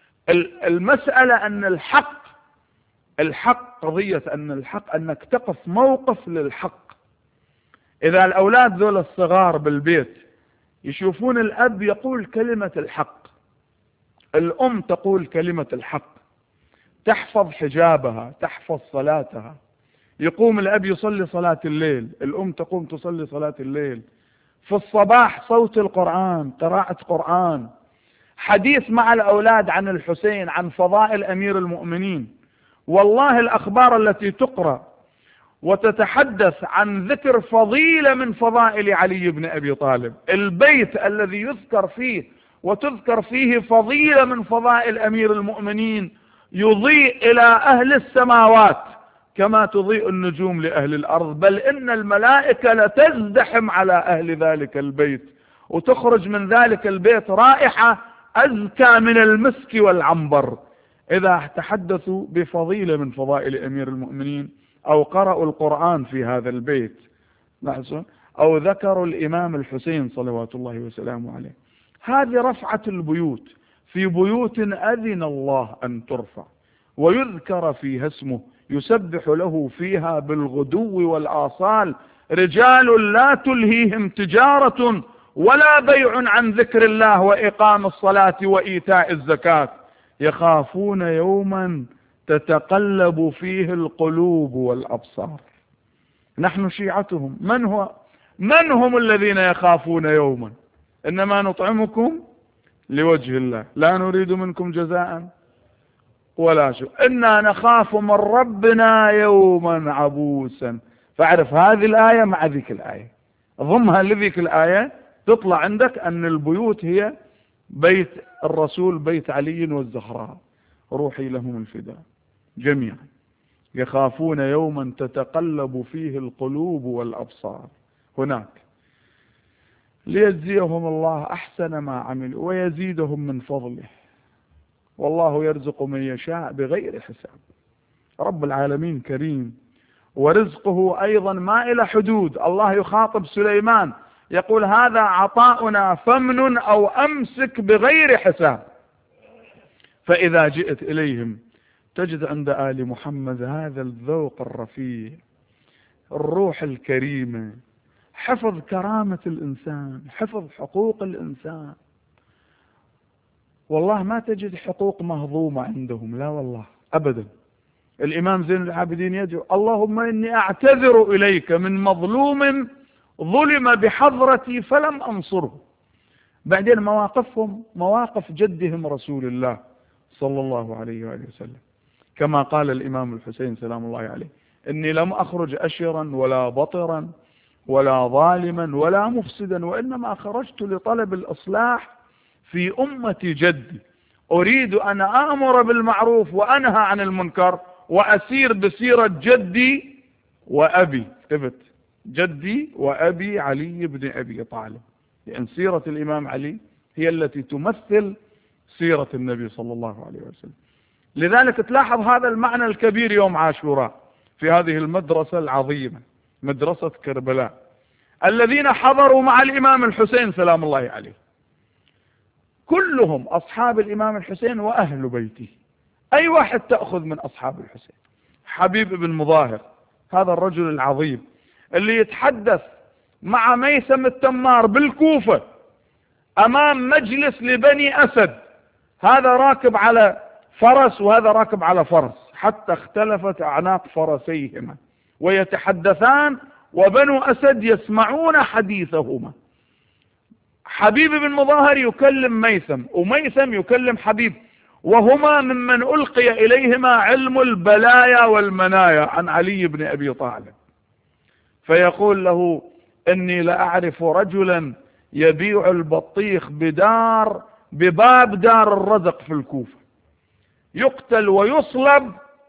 المسألة أن الحق الحق قضية أن الحق أنك تقف موقف للحق. إذا الأولاد ذول الصغار بالبيت يشوفون الأب يقول كلمة الحق، الأم تقول كلمة الحق، تحفظ حجابها، تحفظ صلاتها، يقوم الأب يصلي صلاة الليل، الأم تقوم تصلي صلاة الليل، في الصباح صوت القرآن، قراءة قرآن، حديث مع الأولاد عن الحسين، عن فضائل أمير المؤمنين، والله الأخبار التي تقرأ وتتحدث عن ذكر فضيلة من فضائل علي بن أبي طالب، البيت الذي يذكر فيه وتذكر فيه فضيلة من فضائل أمير المؤمنين يضيء إلى أهل السماوات كما تضيء النجوم لأهل الأرض، بل إن الملائكة لتزدحم على أهل ذلك البيت، وتخرج من ذلك البيت رائحة أزكى من المسك والعنبر إذا تحدثوا بفضيلة من فضائل أمير المؤمنين أو قرأوا القرآن في هذا البيت أو ذكروا الإمام الحسين صلوات الله وسلامه عليه. هذه رفعة البيوت، في بيوت أذن الله أن ترفع ويذكر فيها اسمه، يسبح له فيها بالغدو والآصال رجال لا تلهيهم تجارة ولا بيع عن ذكر الله وإقام الصلاة وإيتاء الزكاة يخافون يوما تتقلب فيه القلوب والأبصار. نحن شيعتهم. من هو من هم الذين يخافون يوما؟ إنما نطعمكم لوجه الله لا نريد منكم جزاء ولا شو، إنا نخاف من ربنا يوما عبوسا. فاعرف هذه الآية مع ذيك الآية، ضمها لذيك الآية، تطلع عندك أن البيوت هي بيت الرسول، بيت علي والزهراء روحي لهم الفداء جميعا. يخافون يوما تتقلب فيه القلوب والأبصار هناك، ليجزيهم الله أحسن ما عملوا ويزيدهم من فضله، والله يرزق من يشاء بغير حساب. رب العالمين كريم، ورزقه أيضا ما إلى حدود. الله يخاطب سليمان يقول هذا عطاؤنا فمن أو أمسك بغير حساب. فإذا جئت إليهم تجد عند آل محمد هذا الذوق الرفيع، الروح الكريمة، حفظ كرامة الإنسان، حفظ حقوق الإنسان. والله ما تجد حقوق مهضومة عندهم، لا والله أبدا. الإمام زين العابدين يدعو اللهم إني أعتذر إليك من مظلوم ظلم بحضرتي فلم أنصره. بعدين مواقفهم مواقف جدهم رسول الله صلى الله عليه وآله وسلم، كما قال الإمام الحسين سلام الله عليه إني لم أخرج أشرا ولا بطرا ولا ظالما ولا مفسدا، وإنما خرجت لطلب الإصلاح في أمة جدي، أريد أن آمر بالمعروف وأنهى عن المنكر وأسير بسيرة جدي وأبي. ثبت جدي وأبي علي بن أبي طالب، لأن سيرة الإمام علي هي التي تمثل سيرة النبي صلى الله عليه وسلم. لذلك تلاحظ هذا المعنى الكبير يوم عاشوراء في هذه المدرسة العظيمة، مدرسة كربلاء، الذين حضروا مع الإمام الحسين سلام الله عليه كلهم أصحاب الإمام الحسين وأهل بيته. أي واحد تأخذ من أصحاب الحسين؟ حبيب بن مظاهر، هذا الرجل العظيم اللي يتحدث مع ميثم التمار بالكوفة أمام مجلس لبني أسد، هذا راكب على فرس وهذا راكب على فرس، حتى اختلفت أعناق فرسيهما ويتحدثان وبنو أسد يسمعون حديثهما. حبيب بن مظاهر يكلم ميثم وميثم يكلم حبيب، وهما ممن ألقي إليهما علم البلايا والمنايا عن علي بن أبي طالب. فيقول له إني لأعرف رجلا يبيع البطيخ بدار بباب دار الرزق في الكوفة، يقتل ويصلب،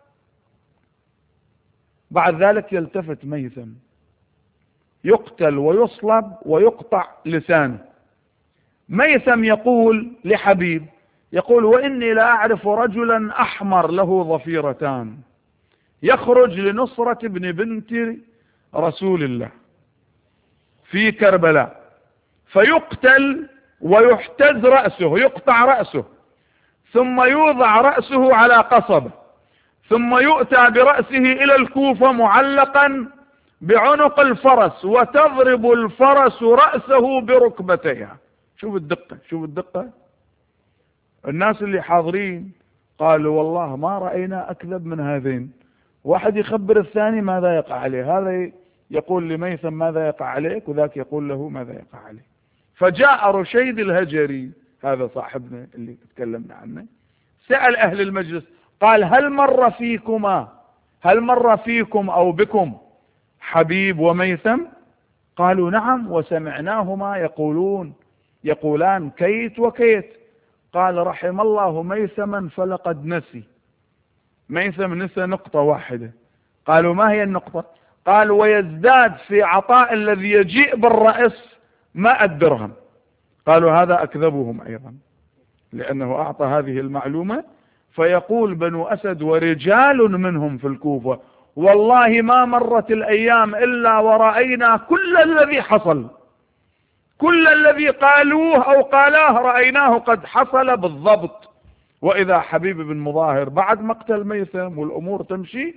بعد ذلك يلتفت ميثم، يقتل ويصلب ويقطع لسانه. ميثم يقول لحبيب، يقول وإني لا أعرف رجلا أحمر له ضفيرتان يخرج لنصرة ابن بنت رسول الله في كربلاء، فيقتل ويحتز رأسه، يقطع رأسه، ثم يوضع رأسه على قصبة، ثم يؤتى برأسه إلى الكوفة معلقا بعنق الفرس، وتضرب الفرس رأسه بركبتيها. شوف الدقة، شوف الدقة. الناس اللي حاضرين قالوا والله ما رأينا أكذب من هذين. واحد يخبر الثاني ماذا يقع عليه، هذا يقول لميثم ماذا يقع عليك، وذاك يقول له ماذا يقع عليه. فجاء رشيد الهجري، هذا صاحبنا اللي تكلمنا عنه، سأل أهل المجلس قال هل مر فيكما هل مر فيكم أو بكم حبيب وميثم؟ قالوا نعم وسمعناهما يقولون يقولان كيت وكيت. قال رحم الله ميثما فلقد نسي. ميثم نسى نقطة واحدة. قالوا ما هي النقطة؟ قال ويزداد في عطاء الذي يجيء بالرأس مائة درهم. قالوا هذا أكذبهم أيضا لأنه أعطى هذه المعلومة. فيقول بنو أسد ورجال منهم في الكوفة والله ما مرت الأيام إلا ورأينا كل الذي حصل، كل الذي قالوه أو قالاه رأيناه قد حصل بالضبط. وإذا حبيب بن مظاهر بعد مقتل ميثم والأمور تمشي،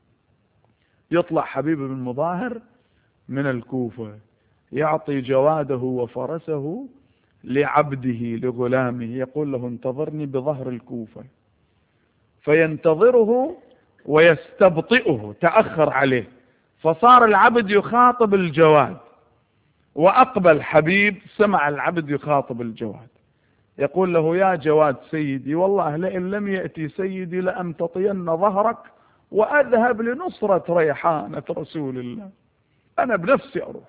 يطلع حبيب بن مظاهر من الكوفة يعطي جواده وفرسه لعبده لغلامه، يقول له انتظرني بظهر الكوفة، فينتظره ويستبطئه، تأخر عليه، فصار العبد يخاطب الجواد، وأقبل حبيب سمع العبد يخاطب الجواد، يقول له يا جواد سيدي والله لئن لم يأتي سيدي لأمتطين ظهرك وأذهب لنصرة ريحانة رسول الله، أنا بنفسي أروح.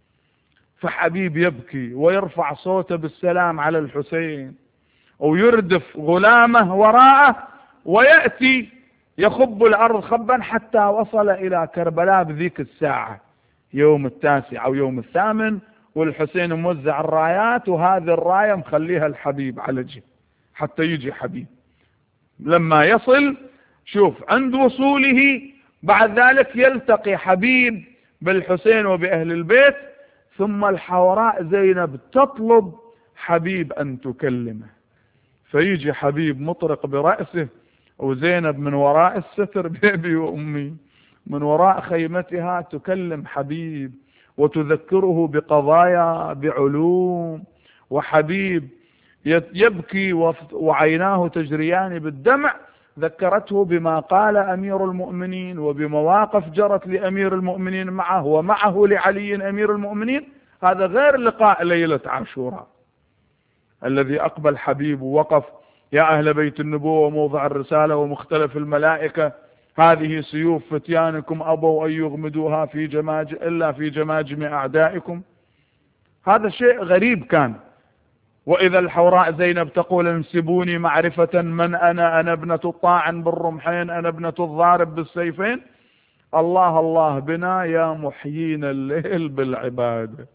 فحبيب يبكي ويرفع صوته بالسلام على الحسين ويردف غلامه وراءه، ويأتي يخب الأرض خبا حتى وصل إلى كربلاء بذيك الساعة يوم التاسع أو يوم الثامن، والحسين موزع الرايات وهذه الراية مخليها الحبيب على جهة حتى يجي حبيب. لما يصل شوف عند وصوله بعد ذلك يلتقي حبيب بالحسين وبأهل البيت، ثم الحوراء زينب تطلب حبيب أن تكلمه، فيجي حبيب مطرق برأسه وزينب من وراء الستر بأبي وأمي من وراء خيمتها تكلم حبيب وتذكره بقضايا بعلوم، وحبيب يبكي وعيناه تجريان بالدمع، ذكرته بما قال أمير المؤمنين وبمواقف جرت لأمير المؤمنين معه ومعه لعلي أمير المؤمنين. هذا غير لقاء ليلة عاشوراء الذي أقبل حبيب ووقف يا أهل بيت النبوة موضع الرسالة ومختلف الملائكة هذه سيوف فتيانكم أبوا أن يغمدوها في جماج إلا في جماجم أعدائكم. هذا شيء غريب كان. وإذا الحوراء زينب تقول انسبوني معرفة من أنا، أنا ابنة الطاعن بالرمحين، أنا ابنة الضارب بالسيفين. الله الله بنا يا محيين الليل بالعبادة.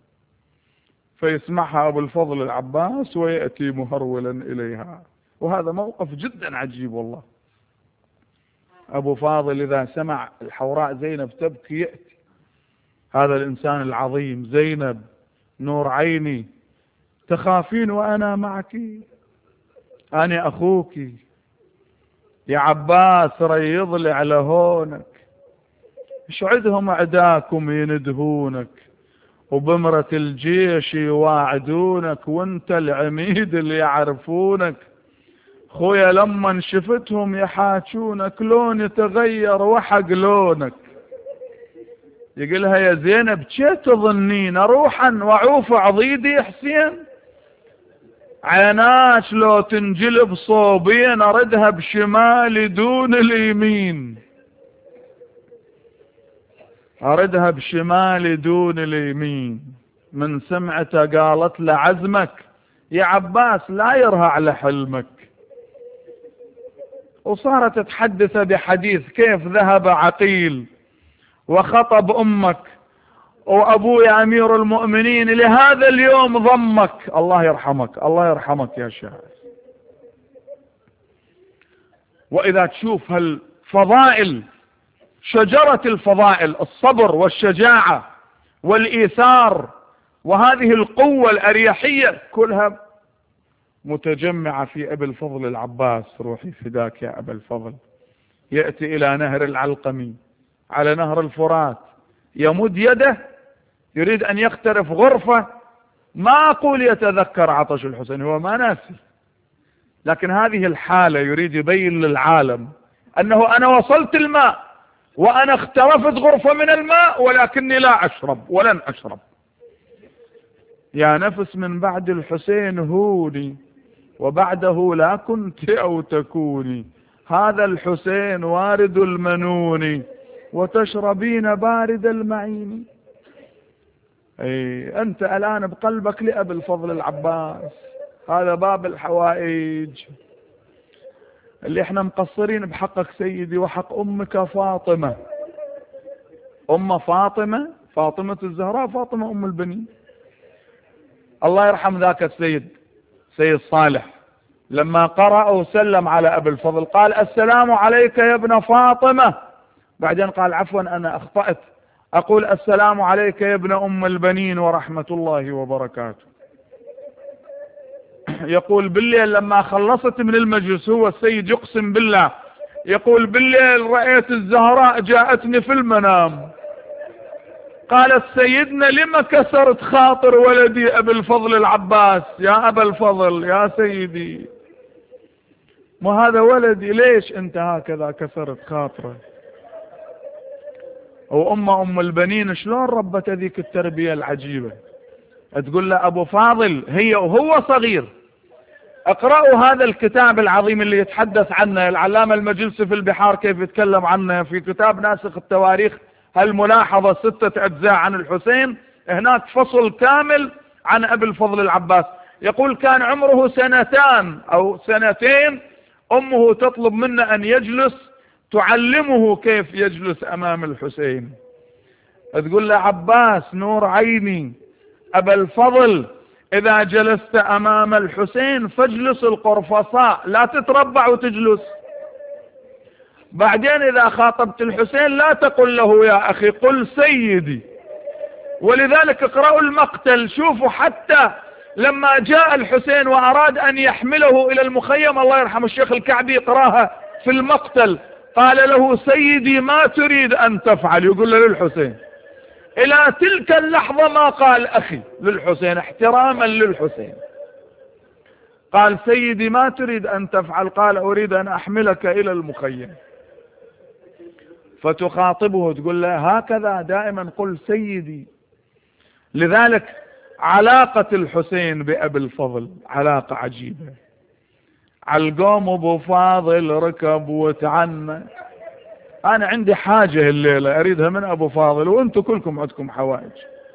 فيسمعها أبو الفضل العباس ويأتي مهرولا إليها، وهذا موقف جدا عجيب والله. أبو فاضل إذا سمع الحوراء زينب تبكي يأتي هذا الإنسان العظيم، زينب نور عيني تخافين وأنا معك، أنا أخوك يا عباس ريض لي على هونك، اشعدهم أعداكم يندهونك وبمرة الجيش يواعدونك وانت العميد اللي يعرفونك، خويا لما شفتهم يحاجونك لون يتغير وحق لونك. يقولها يا زينب شي تظنين اروحا واعوف عضيدي حسين؟ عيناش لو تنجلب صوبين اردها بشمالي دون اليمين، اردها بشمالي دون اليمين. من سمعته قالت له عزمك يا عباس لا يرهى على حلمك. وصارت تحدث بحديث كيف ذهب عقيل وخطب امك وابوي امير المؤمنين لهذا اليوم ضمك. الله يرحمك الله يرحمك يا شاعر. واذا تشوف هالفضائل شجرة الفضائل، الصبر والشجاعة والايثار وهذه القوة الاريحية كلها متجمعة في ابي الفضل العباس. روحي فداك يا ابا الفضل. يأتي الى نهر العلقمي على نهر الفرات، يمد يده يريد ان يقترف غرفة، ما اقول يتذكر عطش الحسين، هو ما ناسي، لكن هذه الحالة يريد يبين للعالم انه انا وصلت الماء وانا اخترفت غرفة من الماء ولكني لا اشرب ولن اشرب. يا نفس من بعد الحسين هوني وبعده لا كنت او تكوني، هذا الحسين وارد المنون وتشربين بارد المعين. اي انت الان بقلبك لأبي الفضل العباس، هذا باب الحوائج اللي احنا مقصرين بحقك سيدي وحق امك فاطمة. ام فاطمة، فاطمة الزهراء، فاطمة ام البنين. الله يرحم ذاك السيد سيد صالح لما قرأ وسلم على ابي الفضل قال السلام عليك يا ابن فاطمة، بعدين قال عفوا انا اخطأت، اقول السلام عليك يا ابن ام البنين ورحمة الله وبركاته. يقول بالليل لما خلصت من المجلس، هو السيد يقسم بالله، يقول بالليل رأيت الزهراء جاءتني في المنام قالت سيدنا لما كسرت خاطر ولدي ابي الفضل العباس؟ يا ابا الفضل يا سيدي، ما هذا ولدي، ليش انت هكذا كسرت خاطره؟ وام ام البنين شلون ربت هذيك التربية العجيبة، تقول له ابو فاضل هي وهو صغير. اقرأوا هذا الكتاب العظيم اللي يتحدث عنه العلامة المجلسي في البحار كيف يتكلم عنه في كتاب ناسخ التواريخ، هالملاحظة ستة اجزاء عن الحسين، هناك فصل كامل عن ابي الفضل العباس. يقول كان عمره سنتان او سنتين، امه تطلب منه ان يجلس تعلمه كيف يجلس امام الحسين، تقول له عباس نور عيني ابا الفضل اذا جلست امام الحسين فاجلس القرفصاء، لا تتربع وتجلس. بعدين اذا خاطبت الحسين لا تقل له يا اخي، قل سيدي. ولذلك اقرأوا المقتل، شوفوا حتى لما جاء الحسين واراد ان يحمله الى المخيم، الله يرحم الشيخ الكعبي يقراها في المقتل، قال له سيدي ما تريد ان تفعل، يقول له للحسين. الى تلك اللحظة ما قال اخي للحسين احتراما للحسين، قال سيدي ما تريد ان تفعل، قال اريد ان احملك الى المخيم. فتخاطبه تقول له هكذا دائما قل سيدي. لذلك علاقة الحسين بأبي الفضل علاقة عجيبة. عالقوم ابو فاضل ركب وتعنى، انا عندي حاجة الليلة اريدها من ابو فاضل وانتم كلكم عندكم حوائج.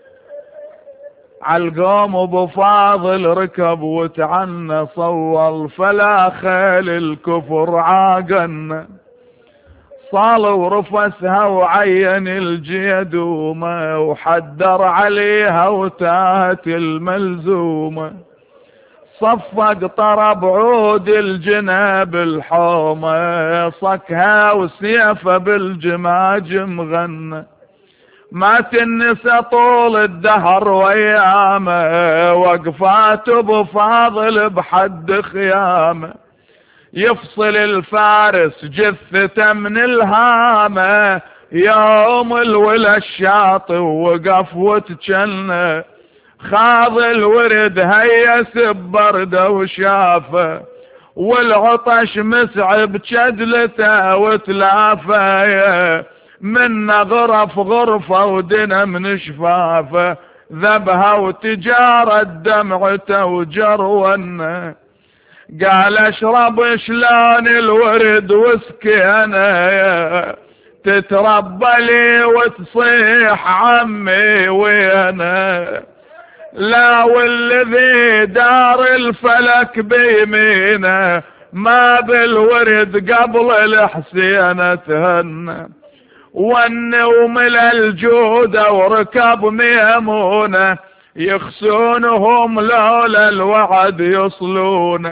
عالقوم ابو فاضل ركب وتعنى، صول فلا خيل الكفر عاقن، صال ورفسها وعين الجيدومة، وحدر عليها وتاهت الملزومة، صفق طرب عود الجناب الحومة، صكها وسيفه بالجماجم غنى، مات النسا طول الدهر ويامه، وقفات ابو فاضل بحد خيامه، يفصل الفارس جثته من الهامة، يوم الولا الشاطئ وقف وتجنى، خاض الورد هيس ببرده وشافه، والعطش مسعب جدلته وتلافه، من غرف غرفه ودنا من شفافه، ذبها وتجارة دمعته وجرونه، قال اشرب شلون الورد وسكينه، تتربى لي وتصيح عمي وينه، لا والذي دار الفلك بيمينه، ما بالورد قبل الحسين تهنى، والنوم للجودة وركب ميمونة، يخسونهم لولا الوعد يصلون،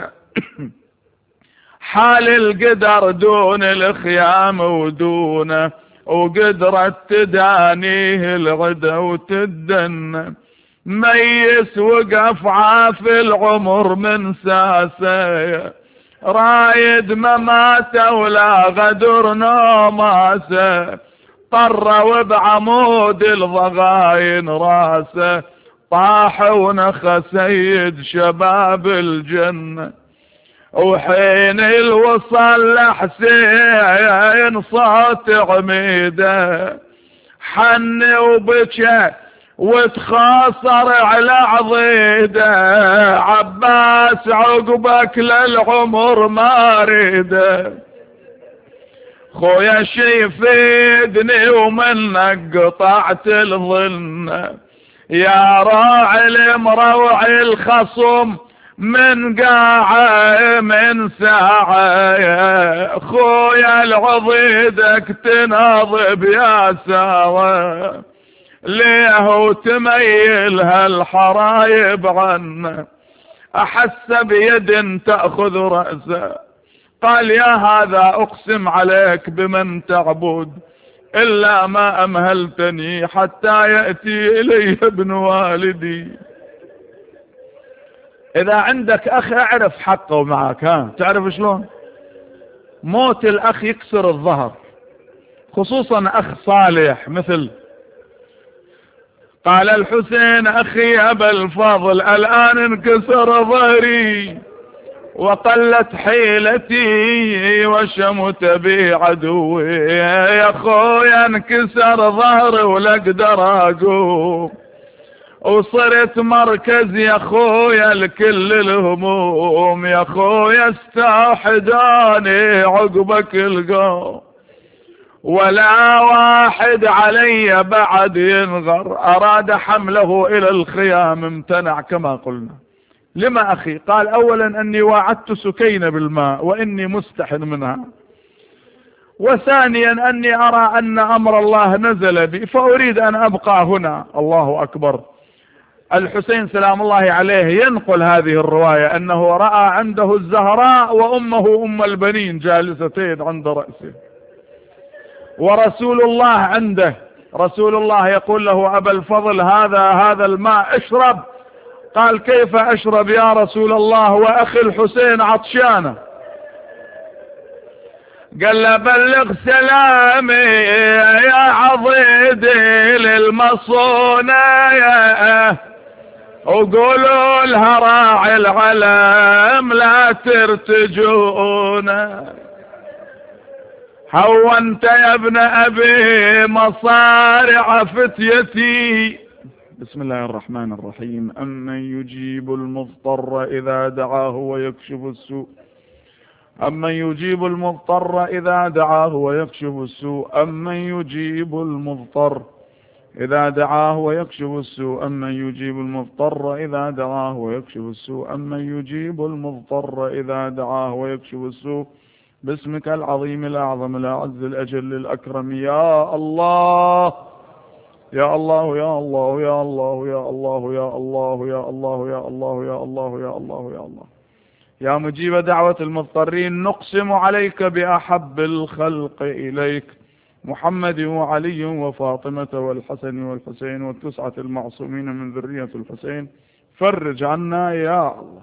حال القدر دون الخيام ودونه، وقدرت تدانيه الغدا وتدن، ميس وقف عاف العمر من ساسه، رايد مماته ولا غدر نوماسه، طر بعمود الضغاين راسه، طاح ونخى سيد شباب الجنة، وحين الوصل لحسين صوت عميده، حن وبكى وتخاصر على عضيده، عباس عقبك للعمر ما ريده، خويا شي يفيدني ومنك قطعت الظن، يا راعي المروعي الخصم من قاعة من ساعة، خويا العضيدك تناضب يا ساوى، ليه وتميل هالحرايب عنا، أحس بيد تأخذ رأسه. قال يا هذا أقسم عليك بمن تعبد، إلا ما أمهلتني حتى يأتي إلي ابن والدي. إذا عندك أخ اعرف حقه معك، ها تعرف شلون؟ موت الأخ يكسر الظهر، خصوصا أخ صالح مثل. قال الحسين أخي أبا الفضل الآن انكسر ظهري وقلت حيلتي وشمت بي عدوي، يا خويا انكسر ظهري ولا اقدر اقوم، وصرت مركز يا خويا لكل الهموم، يا خويا استوحداني عقبك القوم، ولا واحد علي بعد ينغر، اراد حمله الى الخيام امتنع كما قلنا. لما أخي؟ قال أولا أني وعدت سكينة بالماء وإني مستحن منها، وثانيا أني أرى أن أمر الله نزل بي فأريد أن أبقى هنا. الله أكبر. الحسين سلام الله عليه ينقل هذه الرواية أنه رأى عنده الزهراء وأمه أم البنين جالستين عند رأسه، ورسول الله عنده. رسول الله يقول له أبا الفضل هذا هذا الماء اشرب. قال كيف أشرب يا رسول الله وأخي الحسين عطشانة؟ قال له بلغ سلامي يا عضيدي للمصونة، وقولوا لها راعي العلم لا ترتجون، هونت يا ابن أبي مصارع فتيتي. بسم الله الرحمن الرحيم. أمن يجيب المضطر إذا دعاه ويكشف السوء، أمن يجيب المضطر إذا دعاه ويكشف السوء، أمن يجيب المضطر إذا دعاه ويكشف السوء، أمن يجيب المضطر إذا دعاه ويكشف السوء، أمن يجيب المضطر إذا دعاه ويكشف السوء، باسمك العظيم الأعظم الأعز الأجل الأكرم يا الله يا الله يا الله يا الله يا الله يا الله يا الله يا الله يا الله يا الله يا الله يا مجيب دعوة المضطرين. نقسم عليك بأحب الخلق إليك محمد وعلي وفاطمة والحسن والحسين والتسعة المعصومين من ذرية الحسين، فرج عنا يا الله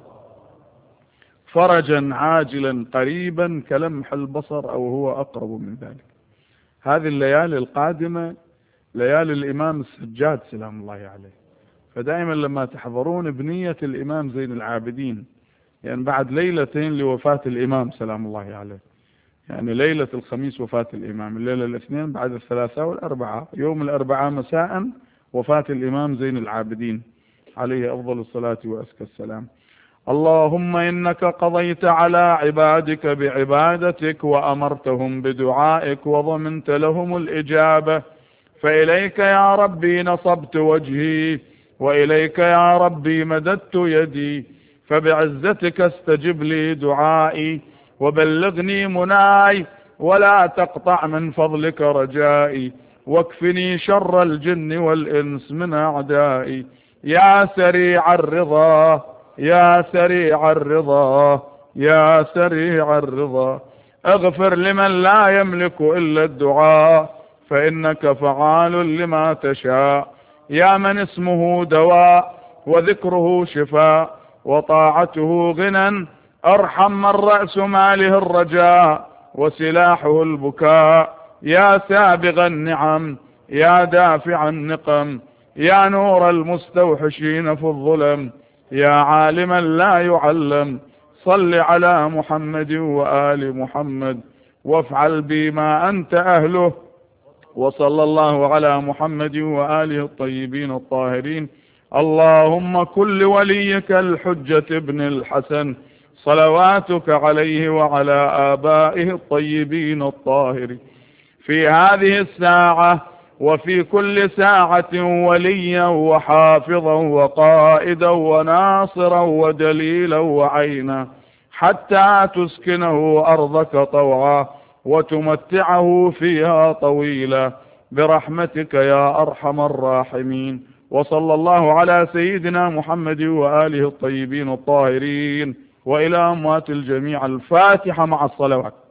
فرجا عاجلا قريبا كلمح البصر أو هو أقرب من ذلك. هذه الليالي القادمة ليالي الإمام السجاد سلام الله عليه، فدائما لما تحضرون بنية الإمام زين العابدين، يعني بعد ليلتين لوفاة الإمام سلام الله عليه، يعني ليلة الخميس وفاة الإمام، الليلة الاثنين بعد الثلاثاء والأربعاء، يوم الأربعاء مساء وفاة الإمام زين العابدين عليه أفضل الصلاة وأزكى السلام. اللهم إنك قضيت على عبادك بعبادتك وأمرتهم بدعائك وضمنت لهم الإجابة، فإليك يا ربي نصبت وجهي وإليك يا ربي مددت يدي، فبعزتك استجب لي دعائي وبلغني مناي ولا تقطع من فضلك رجائي، واكفني شر الجن والإنس من أعدائي. يا سريع الرضا يا سريع الرضا يا سريع الرضا، اغفر لمن لا يملك إلا الدعاء فإنك فعال لما تشاء. يا من اسمه دواء وذكره شفاء وطاعته غنى، ارحم من رأس ماله الرجاء وسلاحه البكاء. يا سابغ النعم يا دافع النقم، يا نور المستوحشين في الظلم، يا عالما لا يعلم، صل على محمد وآل محمد وافعل بما أنت أهله، وصلى الله على محمد وآله الطيبين الطاهرين. اللهم كل وليك الحجة ابن الحسن صلواتك عليه وعلى آبائه الطيبين الطاهرين في هذه الساعة وفي كل ساعة وليا وحافظا وقائدا وناصرا ودليلا وعينا، حتى تسكنه أرضك طوعا وتمتعه فيها طويلا برحمتك يا أرحم الراحمين. وصلى الله على سيدنا محمد وآله الطيبين الطاهرين، وإلى أموات الجميع. الفاتحة مع الصلوات.